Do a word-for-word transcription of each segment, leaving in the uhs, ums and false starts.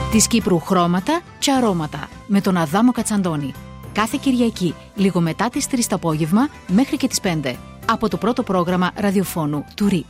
Της Κύπρου χρώματα και αρώματα με τον Αδάμο Κατσαντώνη. Κάθε Κυριακή, λίγο μετά τις τρεις το απόγευμα μέχρι και τις πέντε. Από το πρώτο πρόγραμμα ραδιοφώνου του ΡΙΚ.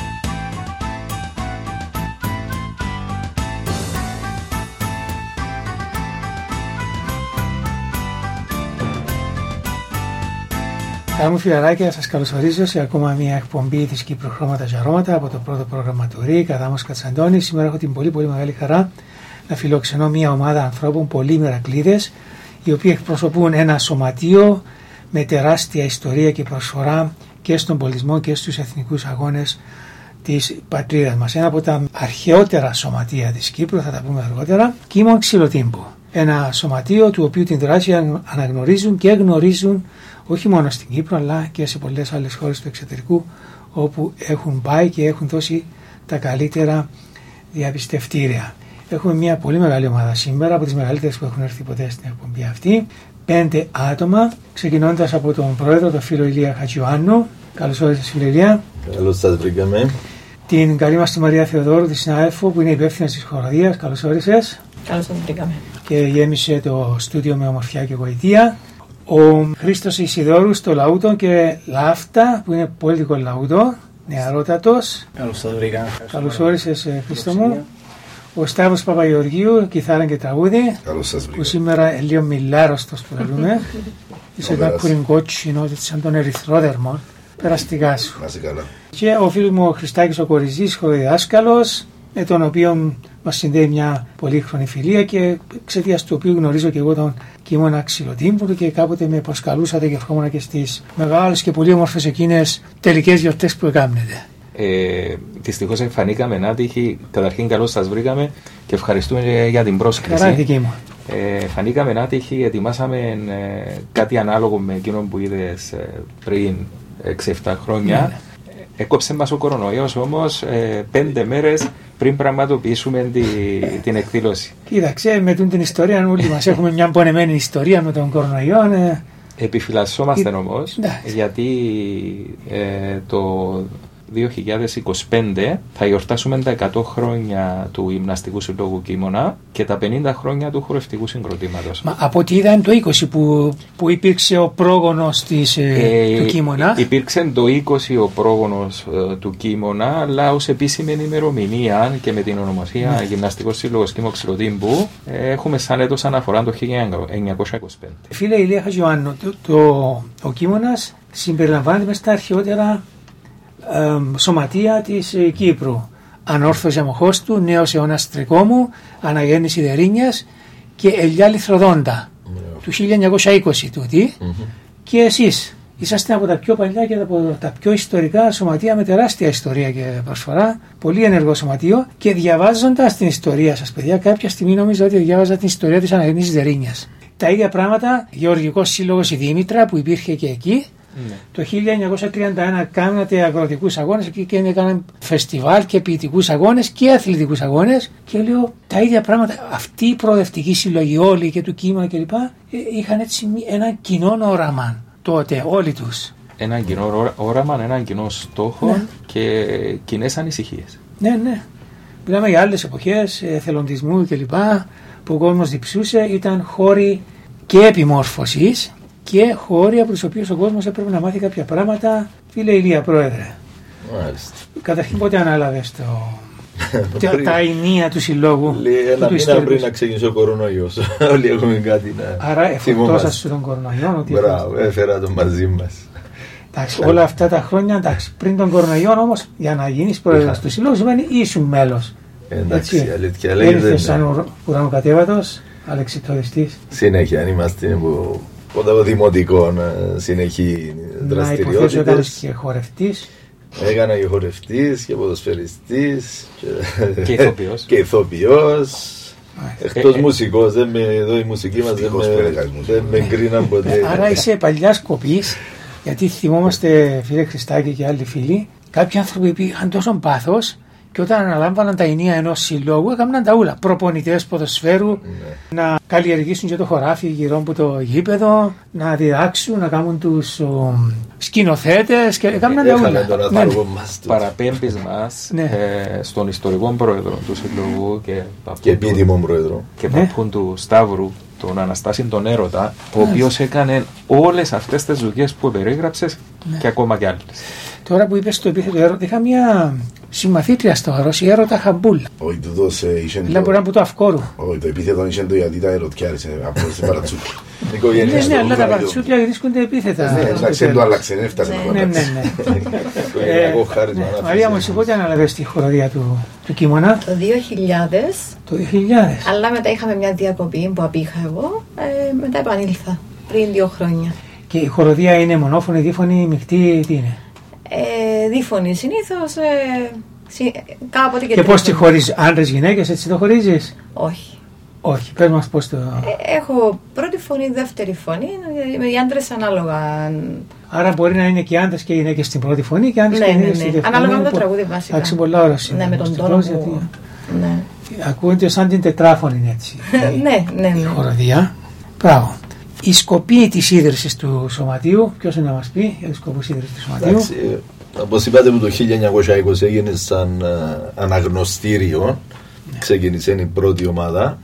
Καλή μου φιλαράκια, σας καλωσορίζω σε ακόμα μια εκπομπή της Κύπρου Χρώματα και Αρώματα από το πρώτο πρόγραμμα του ΡΙΚ, Αδάμος Κατσαντώνη. Σήμερα έχω την πολύ πολύ μεγάλη χαρά να φιλοξενώ μια ομάδα ανθρώπων, πολλοί μερακλείδες, οι οποίοι εκπροσωπούν ένα σωματείο με τεράστια ιστορία και προσφορά και στον πολιτισμό και στους εθνικούς αγώνες της πατρίδας μας. Ένα από τα αρχαιότερα σωματεία της Κύπρου, θα τα πούμε αργότερα, Κίμων Ξυλοτύμπου. Ένα σωματείο του οποίου την δράση αναγνωρίζουν και γνωρίζουν όχι μόνο στην Κύπρο αλλά και σε πολλές άλλες χώρες του εξωτερικού, όπου έχουν πάει και έχουν δώσει τα καλύτερα διαπιστευτήρια. Έχουμε μια πολύ μεγάλη ομάδα σήμερα, από τις μεγαλύτερες που έχουν έρθει ποτέ στην εκπομπή αυτή. Πέντε άτομα, ξεκινώντας από τον πρόεδρο, τον φίλο Ηλία Χατζιωάννου. Καλώς όρισες, φίλε Ηλία. Καλώς σας βρήκαμε. Την καλή μας τη Μαρία Θεοδόρου, τη συνάδελφο, που είναι υπεύθυνη της χοροδίας. Καλώς όρισες. Καλώς σας βρήκαμε. Και γέμισε το στούντιο με ομορφιά και γοητεία. Ο Χρήστος Ισιδόρου στο λαούτο και Λάφτα, που είναι πολιτικό λαούτο, νεαρότατος. Καλώς σας βρήκαμε. Καλώς όρισες, Χρήστο μου. Ο Σταύρος Παπαγεωργίου, κιθάρα και τραγούδι. Καλώς σας βρήκα. Που σήμερα είναι λίγο μιλάρωστος που λέμε. Είσαι ένα κουρινγκότσινο, σαν τον ερυθρόδερμο. Περαστικά σου. Να είσαι καλά. Και ο φίλος μου ο Χριστάκης ο Κοριζής, χοροδιδάσκαλος, με τον οποίο μας συνδέει μια πολύχρονη φιλία και εξαιτίας του οποίου γνωρίζω και εγώ τον Κίμωνα Ξυλοτύμπου και κάποτε με προσκαλούσατε και ερχόμουν και στις μεγάλες και πολύ όμορφες εκείνες τελικές γιορτές που έκανετε. Ε, δυστυχώς εμφανήκαμε άτυχοι. Καταρχήν καλώς σας βρήκαμε και ευχαριστούμε για την πρόσκληση. Χαρά δική μου. Ε, φανήκαμε άτυχοι, ετοιμάσαμε ε, κάτι ανάλογο με εκείνο που είδες ε, πριν έξι εφτά χρόνια. Ναι. Έκοψε μας ο κορονοϊός όμως ε, πέντε μέρες πριν πραγματοποιήσουμε τη, την εκδήλωση. Κοίταξε, με την ιστορία όλοι μας έχουμε μια πονεμένη ιστορία με τον κορονοϊό. Ε. Επιφυλασσόμαστε όμως, ναι. γιατί ε, το δύο χιλιάδες είκοσι πέντε θα γιορτάσουμε τα εκατό χρόνια του Γυμναστικού Συλλόγου Κίμωνα και τα πενήντα χρόνια του χορευτικού συγκροτήματος. Μα από ό,τι είδα είναι το είκοσι που, που υπήρξε ο πρόγονος της, ε, του Κίμωνα. Υπήρξε το είκοσι ο πρόγονος ε, του Κίμωνα, αλλά ως επίσημη ημερομηνία και με την ονομασία ναι. Γυμναστικός Σύλλογος Κίμων Ξυλοτύμπου ε, έχουμε σαν έτος αναφορά το χίλια εννιακόσια είκοσι πέντε. Φίλε Ηλία Χατζιωάννου, το, το, ο Κίμωνας συμπεριλαμβάνεται μέσα στα αρχαιότερα Ε, σωματεία της ε, Κύπρου. Ανόρθωση αμοχώς του, νέος αιώνας Τρικόμου, αναγέννηση Δερίνιας και Ελιά Λιθροδόντα yeah. του χίλια εννιακόσια είκοσι τούτη. Mm-hmm. Και εσείς είσαστε από τα πιο παλιά και από τα πιο ιστορικά σωματεία με τεράστια ιστορία και προσφορά, πολύ ενεργό σωματείο, και διαβάζοντας την ιστορία σας, παιδιά, κάποια στιγμή νόμιζα ότι διάβαζα την ιστορία της αναγέννησης Δερίνιας. Τα ίδια πράγματα, Γεωργικός Σύλλογος η Δήμητρα που υπήρχε και εκεί. Ναι. Το χίλια εννιακόσια τριάντα ένα κάνατε αγροτικούς αγώνες και έκαναν φεστιβάλ και ποιητικούς αγώνες και αθλητικούς αγώνες, και λέω τα ίδια πράγματα. Αυτοί οι προοδευτικοί σύλλογοι όλοι και του Κίμωνα κλπ. Είχαν έτσι ένα κοινό όραμα τότε όλοι τους. Ένα κοινό όραμα, έναν κοινό στόχο ναι. και κοινές ανησυχίες. Ναι, ναι. Μιλάμε για άλλες εποχές εθελοντισμού κλπ. Που ο κόσμος διψούσε, ήταν χώροι και επιμόρφωσης και χώροι από τους οποίους ο κόσμος έπρεπε να μάθει κάποια πράγματα. Φίλε Ηλία, πρόεδρε. Μάλιστα. Καταρχήν πότε ανάλαβες το... τα, τα ενία του συλλόγου? Ένα μήνα πριν να ξεκινήσει ο κορονοϊός. Όλοι έχουμε κάτι να... Άρα εφορτώσατε τον κορονοϊό. Μπράβο, έφερα το μαζί μας. Εντάξει, όλα αυτά τα χρόνια, εντάξει, πριν τον κορονοϊό όμως, για να γίνεις πρόεδρος του συλλόγου σημαίνει ήσουν μέλος. Εντάξει, αλήθεια λέγεται. Έρθες σαν ουρανοκατέβατος, αλεξιτοριστής. Συνέχεια, αν είμαστε από το δημοτικό συνεχή δραστηριότητες. Να υποθέσω έκανες και χορευτής. Έκανα και χορευτής και ποδοσφαιριστής και, και ηθοποιός. Και ηθοποιός. Εκτός ε, μουσικός, δεν με, εδώ η μουσική μας δεν με, δεν με γκρίναν ποτέ. Άρα είσαι παλιάς κοπής, γιατί θυμόμαστε, φίλε Χριστάκη και άλλοι φίλοι, κάποιοι άνθρωποι που είχαν τόσο πάθος Και όταν αναλάμβαναν τα ενία ενός συλλόγου, έκαναν τα ούλα. Προπονητές ποδοσφαίρου, ναι. να καλλιεργήσουν και το χωράφι γύρω από το γήπεδο, να διδάξουν, να κάνουν τους σκηνοθέτες και έκαναν τα ούλα. Ναι. Παραπέμπεις μας ναι. ε, στον ιστορικό πρόεδρο του συλλόγου και, και επίτιμο πρόεδρο και παππούν ναι. του Σταύρου, τον Αναστάση τον Έρωτα, ο οποίος έκανε όλες αυτές τις δουλειές που περίγραψες ναι. και ακόμα κι άλλες. Τώρα που είπες το επίθετο Έρωτα, είχα μια συμμαθήτρια στο Αρώς, η Έρωτα Χαμπούλ. Όχι, τούτος είχε... Δηλαδή μπορεί να πω το Αυκόρου. Όχι, το επίθετο είχε το γιατί τα ερωτιάρισε από τις παρατσούκια. Ναι, ναι, αλλά τα παρατσούκια βρίσκονται επίθετα. Ναι, εντάξει, το άλλαξε, έφτασε να ναι, ναι, ναι. Μαρία μου, εσύ πότε αναλαβες τη χοροδία του Κίμωνα? Το δύο χιλιάδες. Το δύο χιλιάδες. Αλλά μετά είχαμε μια διακοπή που απήχα εγώ, μετά επανήλθα πριν δύο χρόνια. Και η χοροδία είναι μονόφωνη, δίφωνη, μεικτή, τι είναι? Ε, δίφωνη συνήθως, ε, συ, κάποτε και Και πώς τη χωρίζεις, άντρες, γυναίκες, έτσι το χωρίζεις? Όχι. Όχι, πες μας πώς το... Ε, έχω πρώτη φωνή, δεύτερη φωνή, οι άντρες ανάλογα. Άρα μπορεί να είναι και άντρες και γυναίκες στην πρώτη φωνή και άντρες ναι, και γυναίκες ναι, ναι. στην δεύτερη φωνή. Ανάλογα με το τραγούδι βασικά. Εντάξει, πολλά ώρα ναι, με τον τόνο που... ναι. Ακούγεται σαν την τετράφωνη έτσι. ναι, ναι, ναι. Η χοροδία. Μπράβο. Η σκοπή της ίδρυσης του σωματείου, ποιος είναι να μας πει για τους σκοπούς ίδρυσης του σωματείου? Όπως είπατε, που το χίλια εννιακόσια είκοσι έγινε σαν uh, αναγνωστήριο, ναι. ξεκίνησε η πρώτη ομάδα,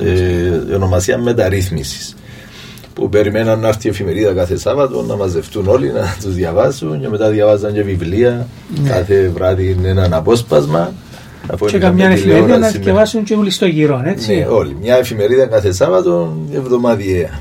ε, η ονομασία μεταρρύθμισης, που περιμέναν να έρθει η εφημερίδα κάθε Σάββατο, να μαζευτούν όλοι, να τους διαβάσουν και μετά διαβάζαν και βιβλία, ναι. κάθε βράδυ ένα απόσπασμα. Και καμιά εφημερίδα να διαβάσουν και όλοι στο γύρο, έτσι. Ναι, όλοι. Μια εφημερίδα κάθε Σάββατο, εβδομαδιαία.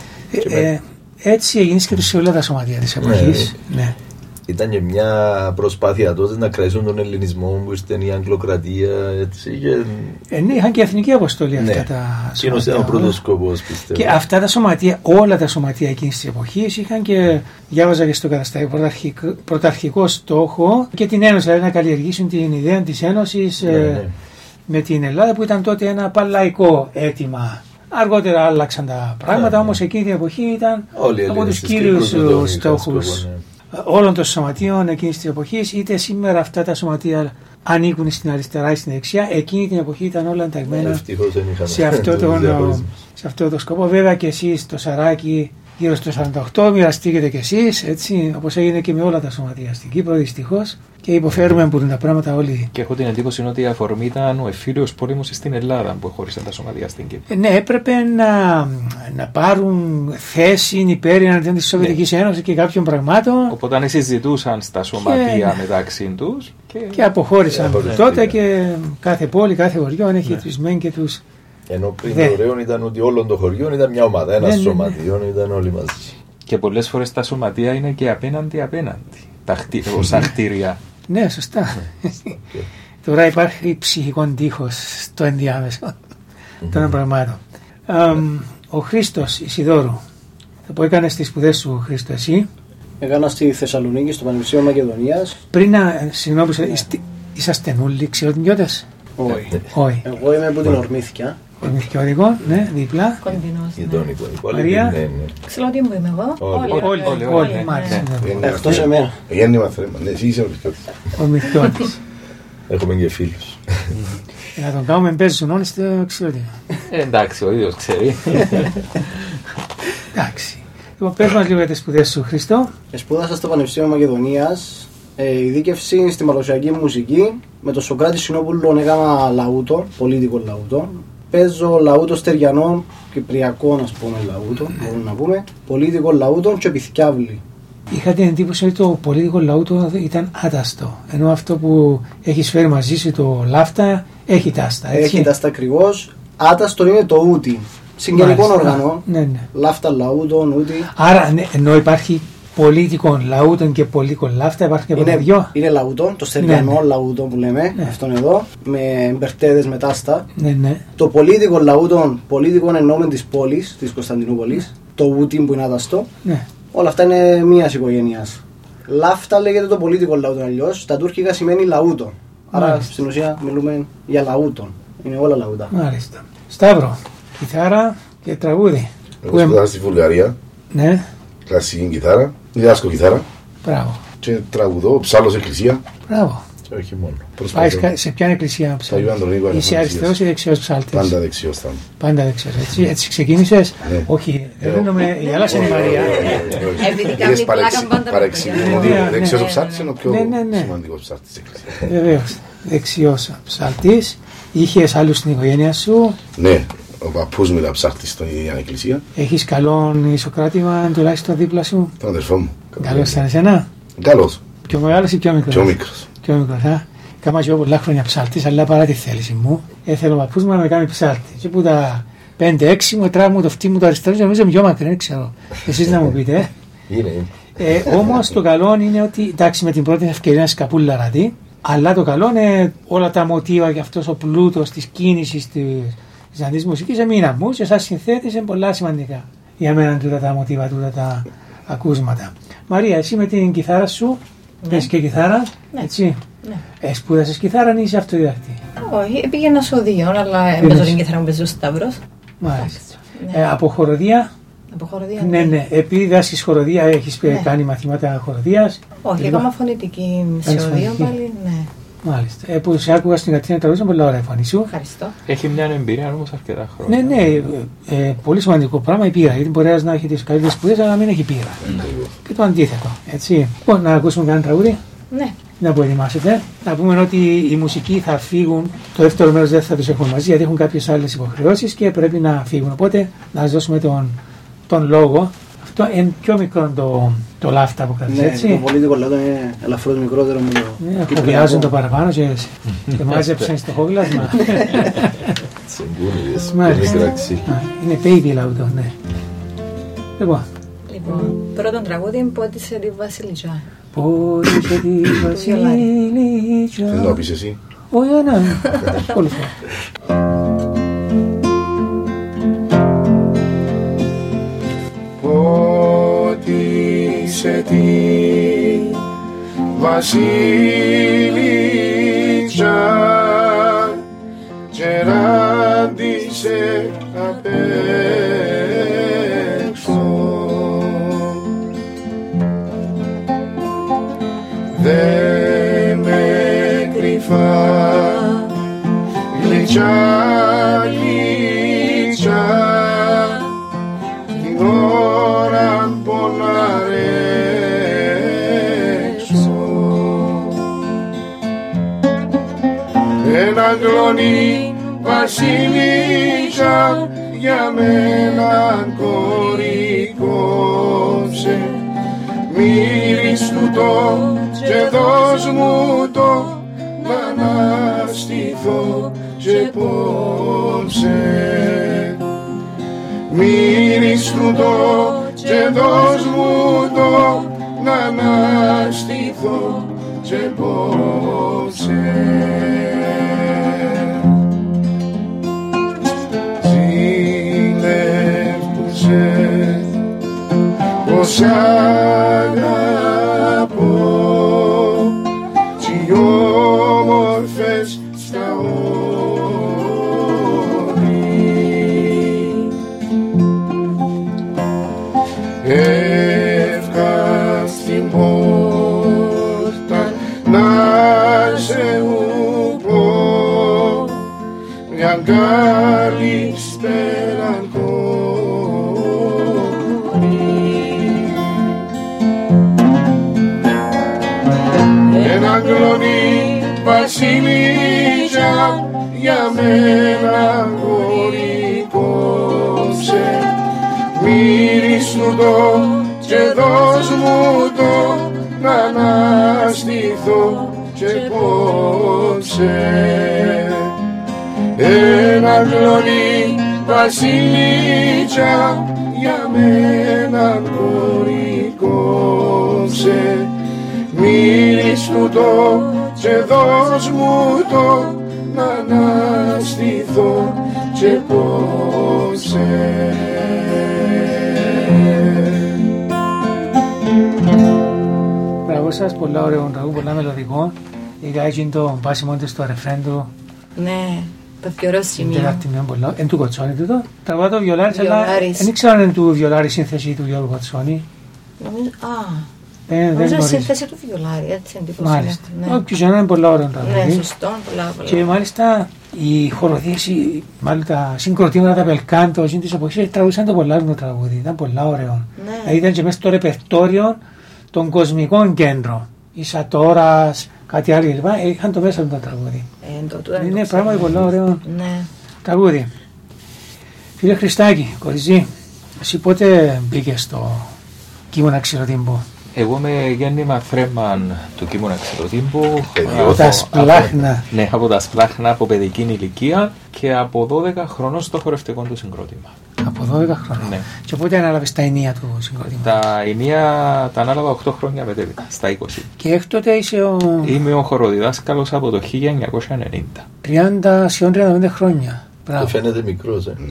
Ε, ε, έτσι έγινε και σε όλα τα σωματεία της εποχής. Ναι, ναι. Ήταν και μια προσπάθεια τότε να κρατήσουν τον ελληνισμό που ήρθε η Αγγλοκρατία. Έτσι, και... Ε, ναι, είχαν και εθνική αποστολή αυτά ναι. τα σωματεία. Εκείνος ήταν ο πρώτος σκοπός, πιστεύω. Και αυτά τα σωματεία, όλα τα σωματεία εκείνης της εποχής είχαν και, διάβαζα και στο καταστατικό, πρωταρχικό, πρωταρχικό στόχο και την Ένωση, δηλαδή να καλλιεργήσουν την ιδέα της Ένωσης ναι, ε, ναι. με την Ελλάδα, που ήταν τότε ένα παλαϊκό αίτημα. Αργότερα άλλαξαν τα πράγματα, ναι, όμως ναι. εκείνη την εποχή ήταν όλοι από τους κύριους στόχους ναι. όλων των σωματείων εκείνης της εποχής. Είτε σήμερα αυτά τα σωματεία ανήκουν στην αριστερά ή στην δεξιά, εκείνη την εποχή ήταν όλα ενταγμένα σε αυτό τον, σε αυτό το σκοπό. Βέβαια και εσείς το Σαράκι γύρω στο σαράντα οκτώ μοιραστήκετε κι εσείς, έτσι, όπως έγινε και με όλα τα σωματεία στην Κύπρο δυστυχώς. Και υποφέρουμε που είναι τα πράγματα όλοι. Και έχω την εντύπωση ότι η αφορμή ήταν ο εμφύλιος πόλεμος στην Ελλάδα που χώρισαν τα σωματεία στην Κύπρο. Ε, ναι, έπρεπε να, να πάρουν θέση υπέρ εναντίον της Σοβιετικής ναι. Ένωσης και κάποιων πραγμάτων. Οπότε συζητούσαν στα σωματεία και... μεταξύ τους. Και, και αποχώρησαν yeah, τότε yeah. και κάθε πόλη, κάθε χωριό έχει yeah. τους μεν και τους. Ενώ πριν το ωραίο ήταν ότι όλων των χωριών ήταν μια ομάδα, ένα ναι, σωματείο, ναι, ναι. ήταν όλοι μαζί. Και πολλές φορές τα σωματεία είναι και απέναντι απέναντι. Τα χτί... ως κτίρια. Ναι, σωστά. Okay. Τώρα υπάρχει ψυχικό τείχος στο ενδιάμεσο mm-hmm. των πραγμάτων. Um, ο Χρήστος Ισιδόρου, που έκανε τις σπουδές σου, Χρήστο, εσύ. Έκανα στη Θεσσαλονίκη, στο Πανεπιστήμιο Μακεδονίας. Πριν να, συγγνώμη, είσαστε όλοι ξηροτινιώτες? Όχι. Όχι. Εγώ είμαι από την Ορμήθκια. Ορμηθιώτικο, ναι, δίπλα. Κοντινός. Μαρία. Ξυλωτή μου είμαι εγώ. Όλοι, όλοι, όλοι. Εκτός εμένα. Γέννημα θέμα, ναι, εσύ είσαι Ορμηθιώτης. Έχουμε και φίλους. Να τον κάνουμε παίζουν όλοι στο ξυλωτή. Εντάξει, ο ίδιος ξέρει. Εντάξει. Λοιπόν, πες μας λίγο για τις σπουδές σου, Χριστό. Σπούδασα στο Πανεπιστήμιο Μακεδονίας. Ε, ειδίκευση στη μαλωσιακή μουσική. Με τον Σοκράτη Συνόπουλο έκανα λαούτο, πολίτικο λαούτο. Παίζω λαούτο στεριανών, κυπριακών ας πούμε λαούτο, μπορούμε να πούμε. Πολίτικο λαούτο και επιθκιάβλη. Είχα την εντύπωση ότι το πολίτικο λαούτο ήταν άταστο. Ενώ αυτό που έχεις φέρει μαζί σου, το λάφτα, έχει τάστα. Έτσι. Έχει τάστα ακριβώς. Άταστο είναι το ούτι. Συγγενικό όργανο. Ναι, ναι. Λάφτα λαούτων, ούτι. Άρα, ναι, ενώ υπάρχει πολίτικων λαούτων και πολίτικων λάφτα, υπάρχει και είναι, δυο. Είναι λαούτο, το στεριανό ναι, ναι. λαούτο που λέμε, ναι. αυτόν εδώ, με μπερτέδες με τάστα. Ναι, ναι. Το πολίτικο λαούτο, πολίτικο εννοούμε της πόλης, της Κωνσταντινούπολης, ναι. το ούτι που είναι άταστο. Ναι. Όλα αυτά είναι μίας οικογένειας. Λάφτα λέγεται το πολίτικο λαούτο αλλιώς, στα τουρκικά σημαίνει λαούτο. Άρα μάλιστα. Στην ουσία μιλούμε για λαούτον. Είναι όλα λαούτα. Μάλιστα. Σταύρο, κιθάρα και τραγούδι. Εγώ σπουδάσα στη Βουλγαρία. Ναι. Κλασική κιθάρα, διδάσκω κιθάρα. Μπράβο. Και τραγουδώ, ψάλλω σε εκκλησία. Μπράβο. Όχι μόνο. Πάει σε ποια εκκλησία ψάλτης? Είσαι αριστερός ή δεξιός ψάλτης? Πάντα δεξιός θα είμαι. Πάντα δεξιός, έτσι, έτσι ξεκίνησες? Ναι. Όχι, δίνουμε η άλλα είναι η Μαρία. Επειδή κάνει πλάκα πάντα παρεξηγούν. Δεξιός ο ψάλτης είναι ο πιο σημαντικός ψάλτης της εκκλησίας. Βεβαίως, δεξιός ψάλτης. Είχες άλλους στην οικογένεια σου? Ναι, ο παππούς μου ήταν ψάλτης στην εκκλησία. Έχεις καλόν ισοκράτημα τουλάχιστον δίπλα σου? Τον αδερφό μου. Καλός ήταν εσένα? Καλός. Πιο μεγάλος ή πιο μικρός? Πιο μικρός. Πιο μικρός, α. Κάμα και εγώ πολλά χρόνια ψάλτης, αλλά παρά τη θέληση μου, έθελε ο παππούς μου να με κάνει ψάλτη. Και που τα πέντε έξι μου τράβει μου το φτύ μου το αριστερό και νομίζω πιο μακριά, δεν ξέρω. Εσείς να μου πείτε. Είναι. Ε, όμως το καλό είναι ότι, εντάξει, με την πρώτη ευκαιρία σκαπούλα ρατή, αλλά το καλό είναι όλα τα μοτίβα και αυτός ο πλούτος της κίνησης της ζαντής μουσικής εμείνα μου και σαν συνθέτης είναι πολλά σημαντικά για μένα τούτα τα μοτίβα, τούτα τα ακούσματα. Μαρία, εσύ με την κιθάρα σου, ναι. Πες και κιθάρα, ναι. Έτσι. Ναι. Ε, σπούδασες κιθάρα ή είσαι αυτοδιδακτή? Όχι, πήγαινα στο Οδείο, αλλά έμπαιζα την κιθάρα μου παίζει ο Σταύρος. Μάλιστα. Ναι. Ε, από χοροδία? Από χοροδία, ναι. Ναι, ναι. Επειδή δάσκεις χοροδία, έχεις ναι. κάνει μαθήματα χοροδίας? Όχι, έκανα φωνητική σε Οδείο πάλι, ναι. Μάλιστα. Ε, που σε άκουγα στην Κατρίνα τραγουδία, πολύ ωραία φωνή σου. Ευχαριστώ. Έχει μια εμπειρία όμως αρκετά χρόνια. Ναι, ναι. Ε, πολύ σημαντικό πράγμα η πείρα. Γιατί μπορεί να έχει τις καλύτερες σπουδές, αλλά να μην έχει πείρα. Mm. Και το αντίθετο. Έτσι. Λοιπόν, να ακούσουμε κανένα τραγούδι. Ναι. Να που ετοιμάσετε. Να πούμε ότι οι μουσικοί θα φύγουν. Το δεύτερο μέρος δεν θα τους έχουμε μαζί, γιατί έχουν κάποιες άλλες υποχρεώσεις και πρέπει να φύγουν. Οπότε να σας δώσουμε τον, τον λόγο. Αυτό είναι πιο μικρό το, το λάφτα που κρατάς, ναι, έτσι. Το πολίτικο λάδο είναι ελαφρώς μικρότερο με το... Ναι, χογλιάζουν το παραπάνω και, και μάζεψαν στο χόγλασμα. Είναι baby λαούτο, ναι. Λοιπόν. Λοιπόν, πρώτον τραγούδι πότισε τη Βασιλίτσα. Πότισε τη Βασιλίτσα. Δεν το πεις εσύ? Όχι, ναι, πολύ φορά. Πότισε τη Βασιλίτσα και ράντισε απ' έξω. Δε με κρυφά γλυκιά γλυκιά την ώρα πολλά ρέξω. Ένα κλονί βασιλίτσα για μένα κορικόψε, μύρις του το και δώσ' μου το να αναστηθώ και πόψε. Μύρις του το και δώσ' μου το να αναστηθώ και πόψε. Ζηλεύκουσε πως αγαπώ κι όμορφες στα όρη. Εύκα στην πόρτα να σε ουπώ μια καλησπέρα κλονί βασιλίτσα για μένα κορικόψε, μύρις του το και δώσ' μου το να αναστηθώ και πόψε. Ένα κλονί βασιλίτσα για μένα κορικόψε, μύρις του το και δώσ' μου το να αναστηθώ και πόψε. Μπράβο σας, πολλά ωραίο τραγούδι, πολλά μελωδικό. Είχα έτσι το πάσιμο της στο ρεφρέν του. Ναι, το πιο ωραίο σημείο. Εν του Κοτσόνη τούτο. Τραγούδα το Βιολάρης, αλλά δεν ξέρω αν είναι του Βιολάρη σύνθεση του Γιώργου Κοτσόνη. Νομίζω, α... Δεν, δεν Νομίζω γνωρίζω. σύνθεση του Βιολάρη, έτσι εντύπωση. Μάλιστα. Ναι. Όποιος είναι πολύ ωραίο τραγούδι. Ναι, σωστό, πολλά, πολλά. Και μάλιστα η χοροδίαση, μάλλον τα συγκροτήματα, τα Μπελκάντο, εκείνη της εποχής τραγουδούσαν το πολλά ωραίο τραγούδι. Ήταν πολλά ωραίο. Ναι. Δηλαδή ήταν και μέσα στο ρεπερτόριο των κοσμικών κέντρων. Η Σατόρας, κάτι άλλο κλπ. Είχαν το μέσα από το τραγούδι. Ε, το, το, Είναι το πράγματι πολύ ωραίο Ναι. τραγούδι. Φίλε Χριστάκη, κοριζή, εσύ πότε μπήκες στο Κίμωνα Ξηροτύμπου? Εγώ είμαι γέννημα θρέμαν του Κίμωνα Ξηροτύμπου. Από τα Σπλάχνα. Ναι, από τα Σπλάχνα από παιδική ηλικία και από δώδεκα χρονών στο χορευτικό του συγκρότημα. Από δώδεκα χρόνια. Ναι. Και πότε ανάλαβες τα ενία του συγκρότημα? Τα ενία τα ανάλαβα οκτώ χρόνια μετέπειτα, στα είκοσι. Και έκτοτε είσαι ο Είμαι ο χοροδιδάσκαλος από το χίλια εννιακόσια ενενήντα. τριάντα σχεδόν τριάντα πέντε χρόνια. Μπράβο. Το φαίνεται μικρός, ε.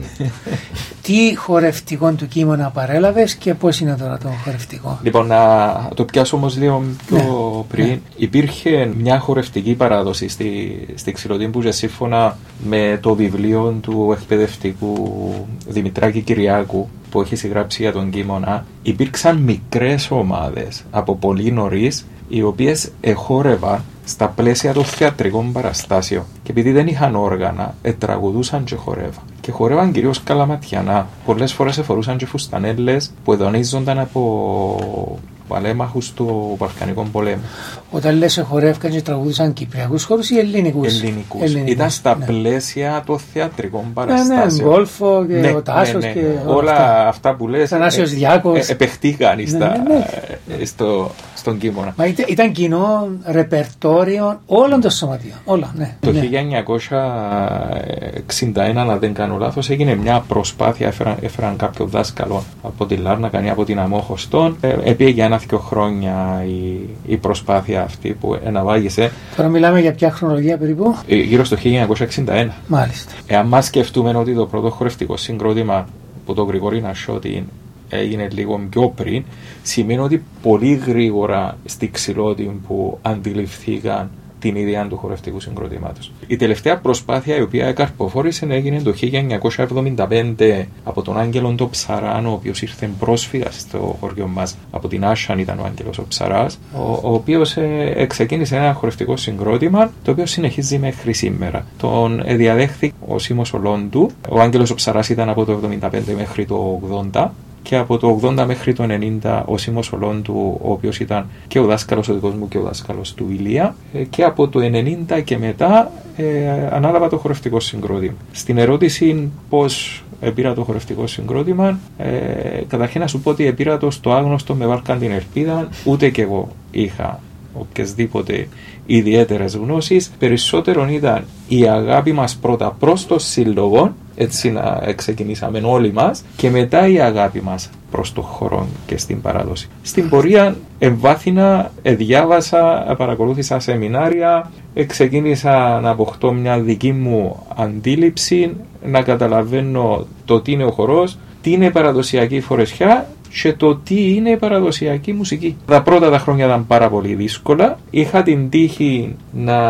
Τι χορευτικό του Κίμωνα παρέλαβες και πώς είναι τώρα το χορευτικό? Λοιπόν, να το πιάσω όμως λίγο πιο Ναι, πριν. ναι. Υπήρχε μια χορευτική παράδοση στη, στη Ξηροτύμπου και σύμφωνα με το βιβλίο του εκπαιδευτικού Δημητράκη Κυριάκου που έχει συγγράψει για τον Κίμωνα, υπήρξαν μικρές ομάδες από πολύ νωρίς οι οποίες εχόρευαν στα πλαίσια των θεατρικών παραστάσεων. Και επειδή δεν είχαν όργανα, ετραγουδούσαν και χορεύαν. Και χορεύαν κυρίως καλαματιανά. Πολλές φορές εφορούσαν και φουστανέλες που εδονίζονταν από παλέμαχους του Βαλκανικού πολέμου. Όταν λες χορεύκαν και τραγουδούσαν κυπριακούς χώρους ή ελληνικούς? Ελληνικούς. Ελληνικούς. Ήταν στα Ναι. πλαίσια των θεατρικών Ναι, ναι, παραστάσεων. Γκόλφο και Ναι, ο Τάσος ναι, ναι. και όλα αυτά. αυτά που λες Θανάσιος Διάκος. ε, επεχτήκαν Ναι, στα, ναι, ναι. ε, στο, στον Κίμωνα. Μα ήταν, ήταν κοινό ρεπερτόριο όλων των σωματείων. Όλα, ναι. Το ναι. χίλια εννιακόσια εξήντα ένα, αν δεν κάνω λάθος, έγινε μια προσπάθεια, έφεραν, έφεραν κάποιο δάσκαλο από τη Λάρνακα, από την Αμόχωστον. Ε, επήγε για ένα-δυο χρόνια η, η προσπάθεια αυτή που εναβάγησε Τώρα μιλάμε για ποια χρονολογία περίπου? ε, γύρω στο χίλια εννιακόσια εξήντα ένα. Μάλιστα. Εάν μας σκεφτούμε ότι το πρώτο χορευτικό συγκρότημα που το Γρηγόρη Νασιώτη έγινε λίγο πιο πριν, σημαίνει ότι πολύ γρήγορα στη Ξηρότυμπο που αντιληφθήκαν την ιδέα του χορευτικού συγκροτήματος. Η τελευταία προσπάθεια η οποία καρποφόρησε έγινε το χίλια εννιακόσια εβδομήντα πέντε από τον Άγγελο τον Ψαράν, ο οποίος ήρθε πρόσφυγας στο χωριό μας από την Άσχαν, ήταν ο Άγγελος ο Ψαράς, ο, ο οποίος ε, ξεκίνησε ένα χορευτικό συγκρότημα το οποίο συνεχίζει μέχρι σήμερα. Τον ε, διαδέχθη ο Σίμος Ολόντου. Ο Άγγελος ο Ψαράς ήταν από το εβδομήντα πέντε μέχρι το ογδόντα. Και από το ογδόντα μέχρι το ενενήντα ο Σίμος Ολόντου, ο οποίος ήταν και ο δάσκαλος ο δικός μου και ο δάσκαλος του Ηλία, και από το ενενήντα και μετά ε, ανάλαβα το χορευτικό συγκρότημα. Στην ερώτηση πώς πήρα το χορευτικό συγκρότημα, ε, καταρχήν να σου πω ότι πήρα το στο άγνωστο με βάλκαν την ελπίδα, ούτε κι εγώ είχα οποιασδήποτε ιδιαίτερες γνώσεις. Περισσότερον ήταν η αγάπη μας πρώτα προς το σύλλογο, έτσι να ξεκινήσαμε όλοι μας, και μετά η αγάπη μας προς το χώρο και στην παράδοση. Στην πορεία εμβάθυνα, διάβασα, παρακολούθησα σεμινάρια, ξεκίνησα να αποκτώ μια δική μου αντίληψη, να καταλαβαίνω το τι είναι ο χορός, τι είναι παραδοσιακή φορεσιά και το τι είναι παραδοσιακή μουσική. Τα πρώτα τα χρόνια ήταν πάρα πολύ δύσκολα. Είχα την τύχη να,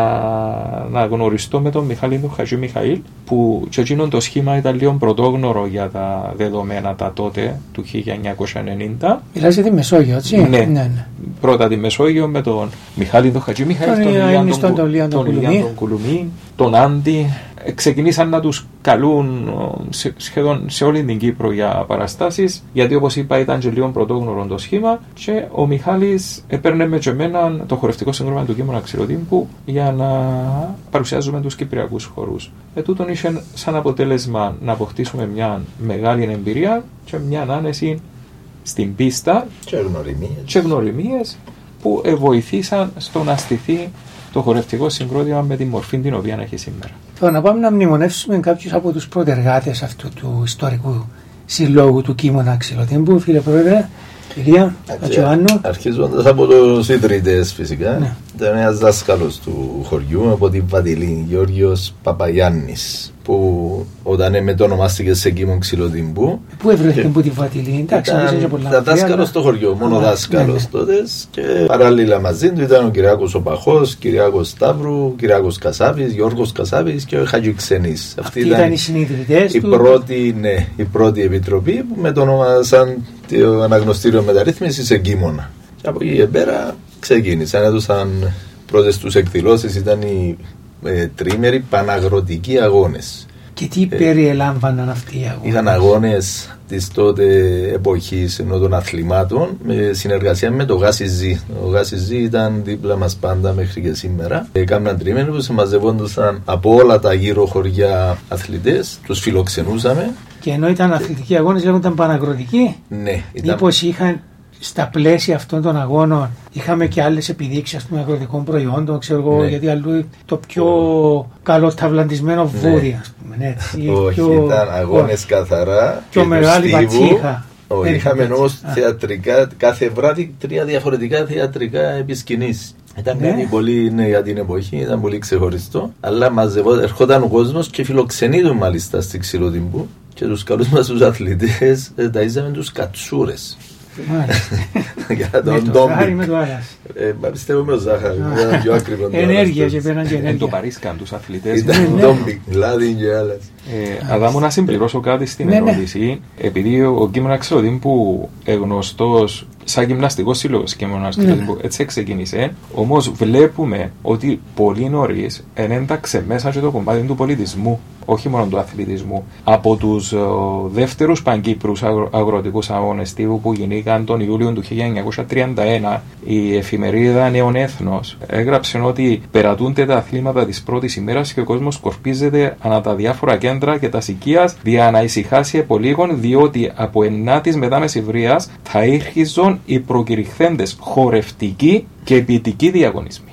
να γνωριστώ με τον Μιχάλη τον Χατζη Μιχαήλ, που και εκείνον το σχήμα ήταν λίγο πρωτόγνωρο για τα δεδομένα τα τότε του χίλια εννιακόσια ενενήντα. Μιλάς για τη Μεσόγειο, έτσι? Ναι. ναι, ναι. Πρώτα τη Μεσόγειο με τον Μιχάλη τον Χατζη Μιχαήλ, τον τον Ηλιάν τον Κουλουμί, τον Άντι. Ξεκινήσαν να τους καλούν σε, σχεδόν σε όλη την Κύπρο για παραστάσεις, γιατί όπως είπα ήταν και λίγο πρωτόγνωρο το σχήμα, και ο Μιχάλης έπαιρνε με και εμένα το χορευτικό συγκρότημα του Κίμωνα Ξηροτύμπου για να παρουσιάζουμε τους κυπριακούς χορούς. Ε, τούτον είχε σαν αποτέλεσμα να αποκτήσουμε μια μεγάλη εμπειρία και μια άνεση στην πίστα και γνωριμίες, και γνωριμίες που βοηθήσαν στο να στηθεί το χορευτικό συγκρότημα με τη μορφή την οποία έχει σήμερα. Τώρα να πάμε να μνημονεύσουμε κάποιους από τους πρωτεργάτες αυτού του ιστορικού συλλόγου του Κίμωνα Ξηροτύμπου. Φίλε Πρόεδρε, Ηλία, Ατσιωάννου. Αρχίζοντας από τους ιδρυτές φυσικά, ναι. Ήταν ένας δάσκαλος του χωριού από την Βατιλή, Γιώργος Παπαγιάννης, που όταν μετονομάστηκε σε Κίμων Ξηροτύμπου. Πού ευρέθηκε από τη Βατιλή? Εντάξει, ήταν δάσκαλος στο χωριό, μόνο δάσκαλος τότε. Και παράλληλα μαζί του ήταν ο Κυριάκος ο Παχός, Κυριάκος Σταύρου, Κυριάκος Κασάβης, Γιώργος Κασάβης και ο Χατζη Ξενής. Αυτοί ήταν οι συνειδητές του. Πρώτη, ναι, η πρώτη επιτροπή που μετονομάσαν το αναγνωστήριο μεταρρύθμισης σε Κίμωνα. Από εκεί και πέρα ξεκίνησαν, έδωσαν πρώτες τους εκδηλώσεις, ήταν οι ε, τρίμεροι παναγροτικοί αγώνες. Και τι ε, περιελάμβαναν αυτοί οι αγώνες? Είχαν αγώνες της τότε εποχής ενώ των αθλημάτων με συνεργασία με το Γάσιζι. Ο Γάσιζι ήταν δίπλα μας πάντα μέχρι και σήμερα. Έκαναν τρίμεροι που συμμαζευόντουσαν από όλα τα γύρω χωριά αθλητές, τους φιλοξενούσαμε. Και ενώ ήταν αθλητικοί αγώνες λέγονταν παναγροτικοί. Ναι. Ήταν... Μήπως είχαν στα πλαίσια αυτών των αγώνων είχαμε και άλλες επιδείξεις, ας πούμε, αγροτικών προϊόντων, ξέρω εγώ, ναι. γιατί αλλού το πιο oh. καλοταυλαντισμένο βούδι, ναι. ας πούμε, έτσι. Όχι, πιο... ήταν αγώνες oh. καθαρά. Πιο μεγάλη πατσίχα. Όχι, είχαμε όμως θεατρικά, κάθε βράδυ τρία διαφορετικά θεατρικά επί σκηνής. Ήταν ναι. κάτι πολύ, ναι, για την εποχή, ήταν πολύ ξεχωριστό. Αλλά μαζευόταν, ερχόταν ο κόσμος και φιλοξενείτουν μάλιστα στη Ξηροτυμπού. Και τους καλούς μας τους αθλητές ε, ταΐζαμε τους κατσούρες. Για τον ζάχαρη με το άλλας. Πιστεύω με το ζάχαρη. Πιο ακριβό. Ενέργεια και πέραν και ενέργεια. Εν το παρίσκαν τους αθλητές. Ήταν ντόμπι, λάδι και άλλας. Αδάμου να συμπληρώσω κάτι στην ερώτηση. Επειδή ο Κίμωνα Ξηροτύμπου γνωστός σαν γυμναστικός σύλλογος Κίμωνα Ξηροτύμπου έτσι ξεκίνησε. Όμως βλέπουμε ότι πολύ νωρίς ενένταξε μέσα και το κομμάτι του πολιτισμού, όχι μόνο του αθλητισμού. Από τους uh, δεύτερους Παγκύπρους αγρο, αγροτικούς αγώνες τύπου που γινήκαν τον Ιούλιο του χίλια εννιακόσια τριάντα ένα, η εφημερίδα Νέον Έθνος έγραψε ότι περατούνται τα αθλήματα της πρώτης ημέρας και ο κόσμος σκορπίζεται ανά τα διάφορα κέντρα και τα σικίας δια να ησυχάσει επολίγων, διότι από ενάτης μετά μεσηβρίας θα ήρχιζον οι προκηρυχθέντες χορευτικοί και ποιητικοί διαγωνισμοί.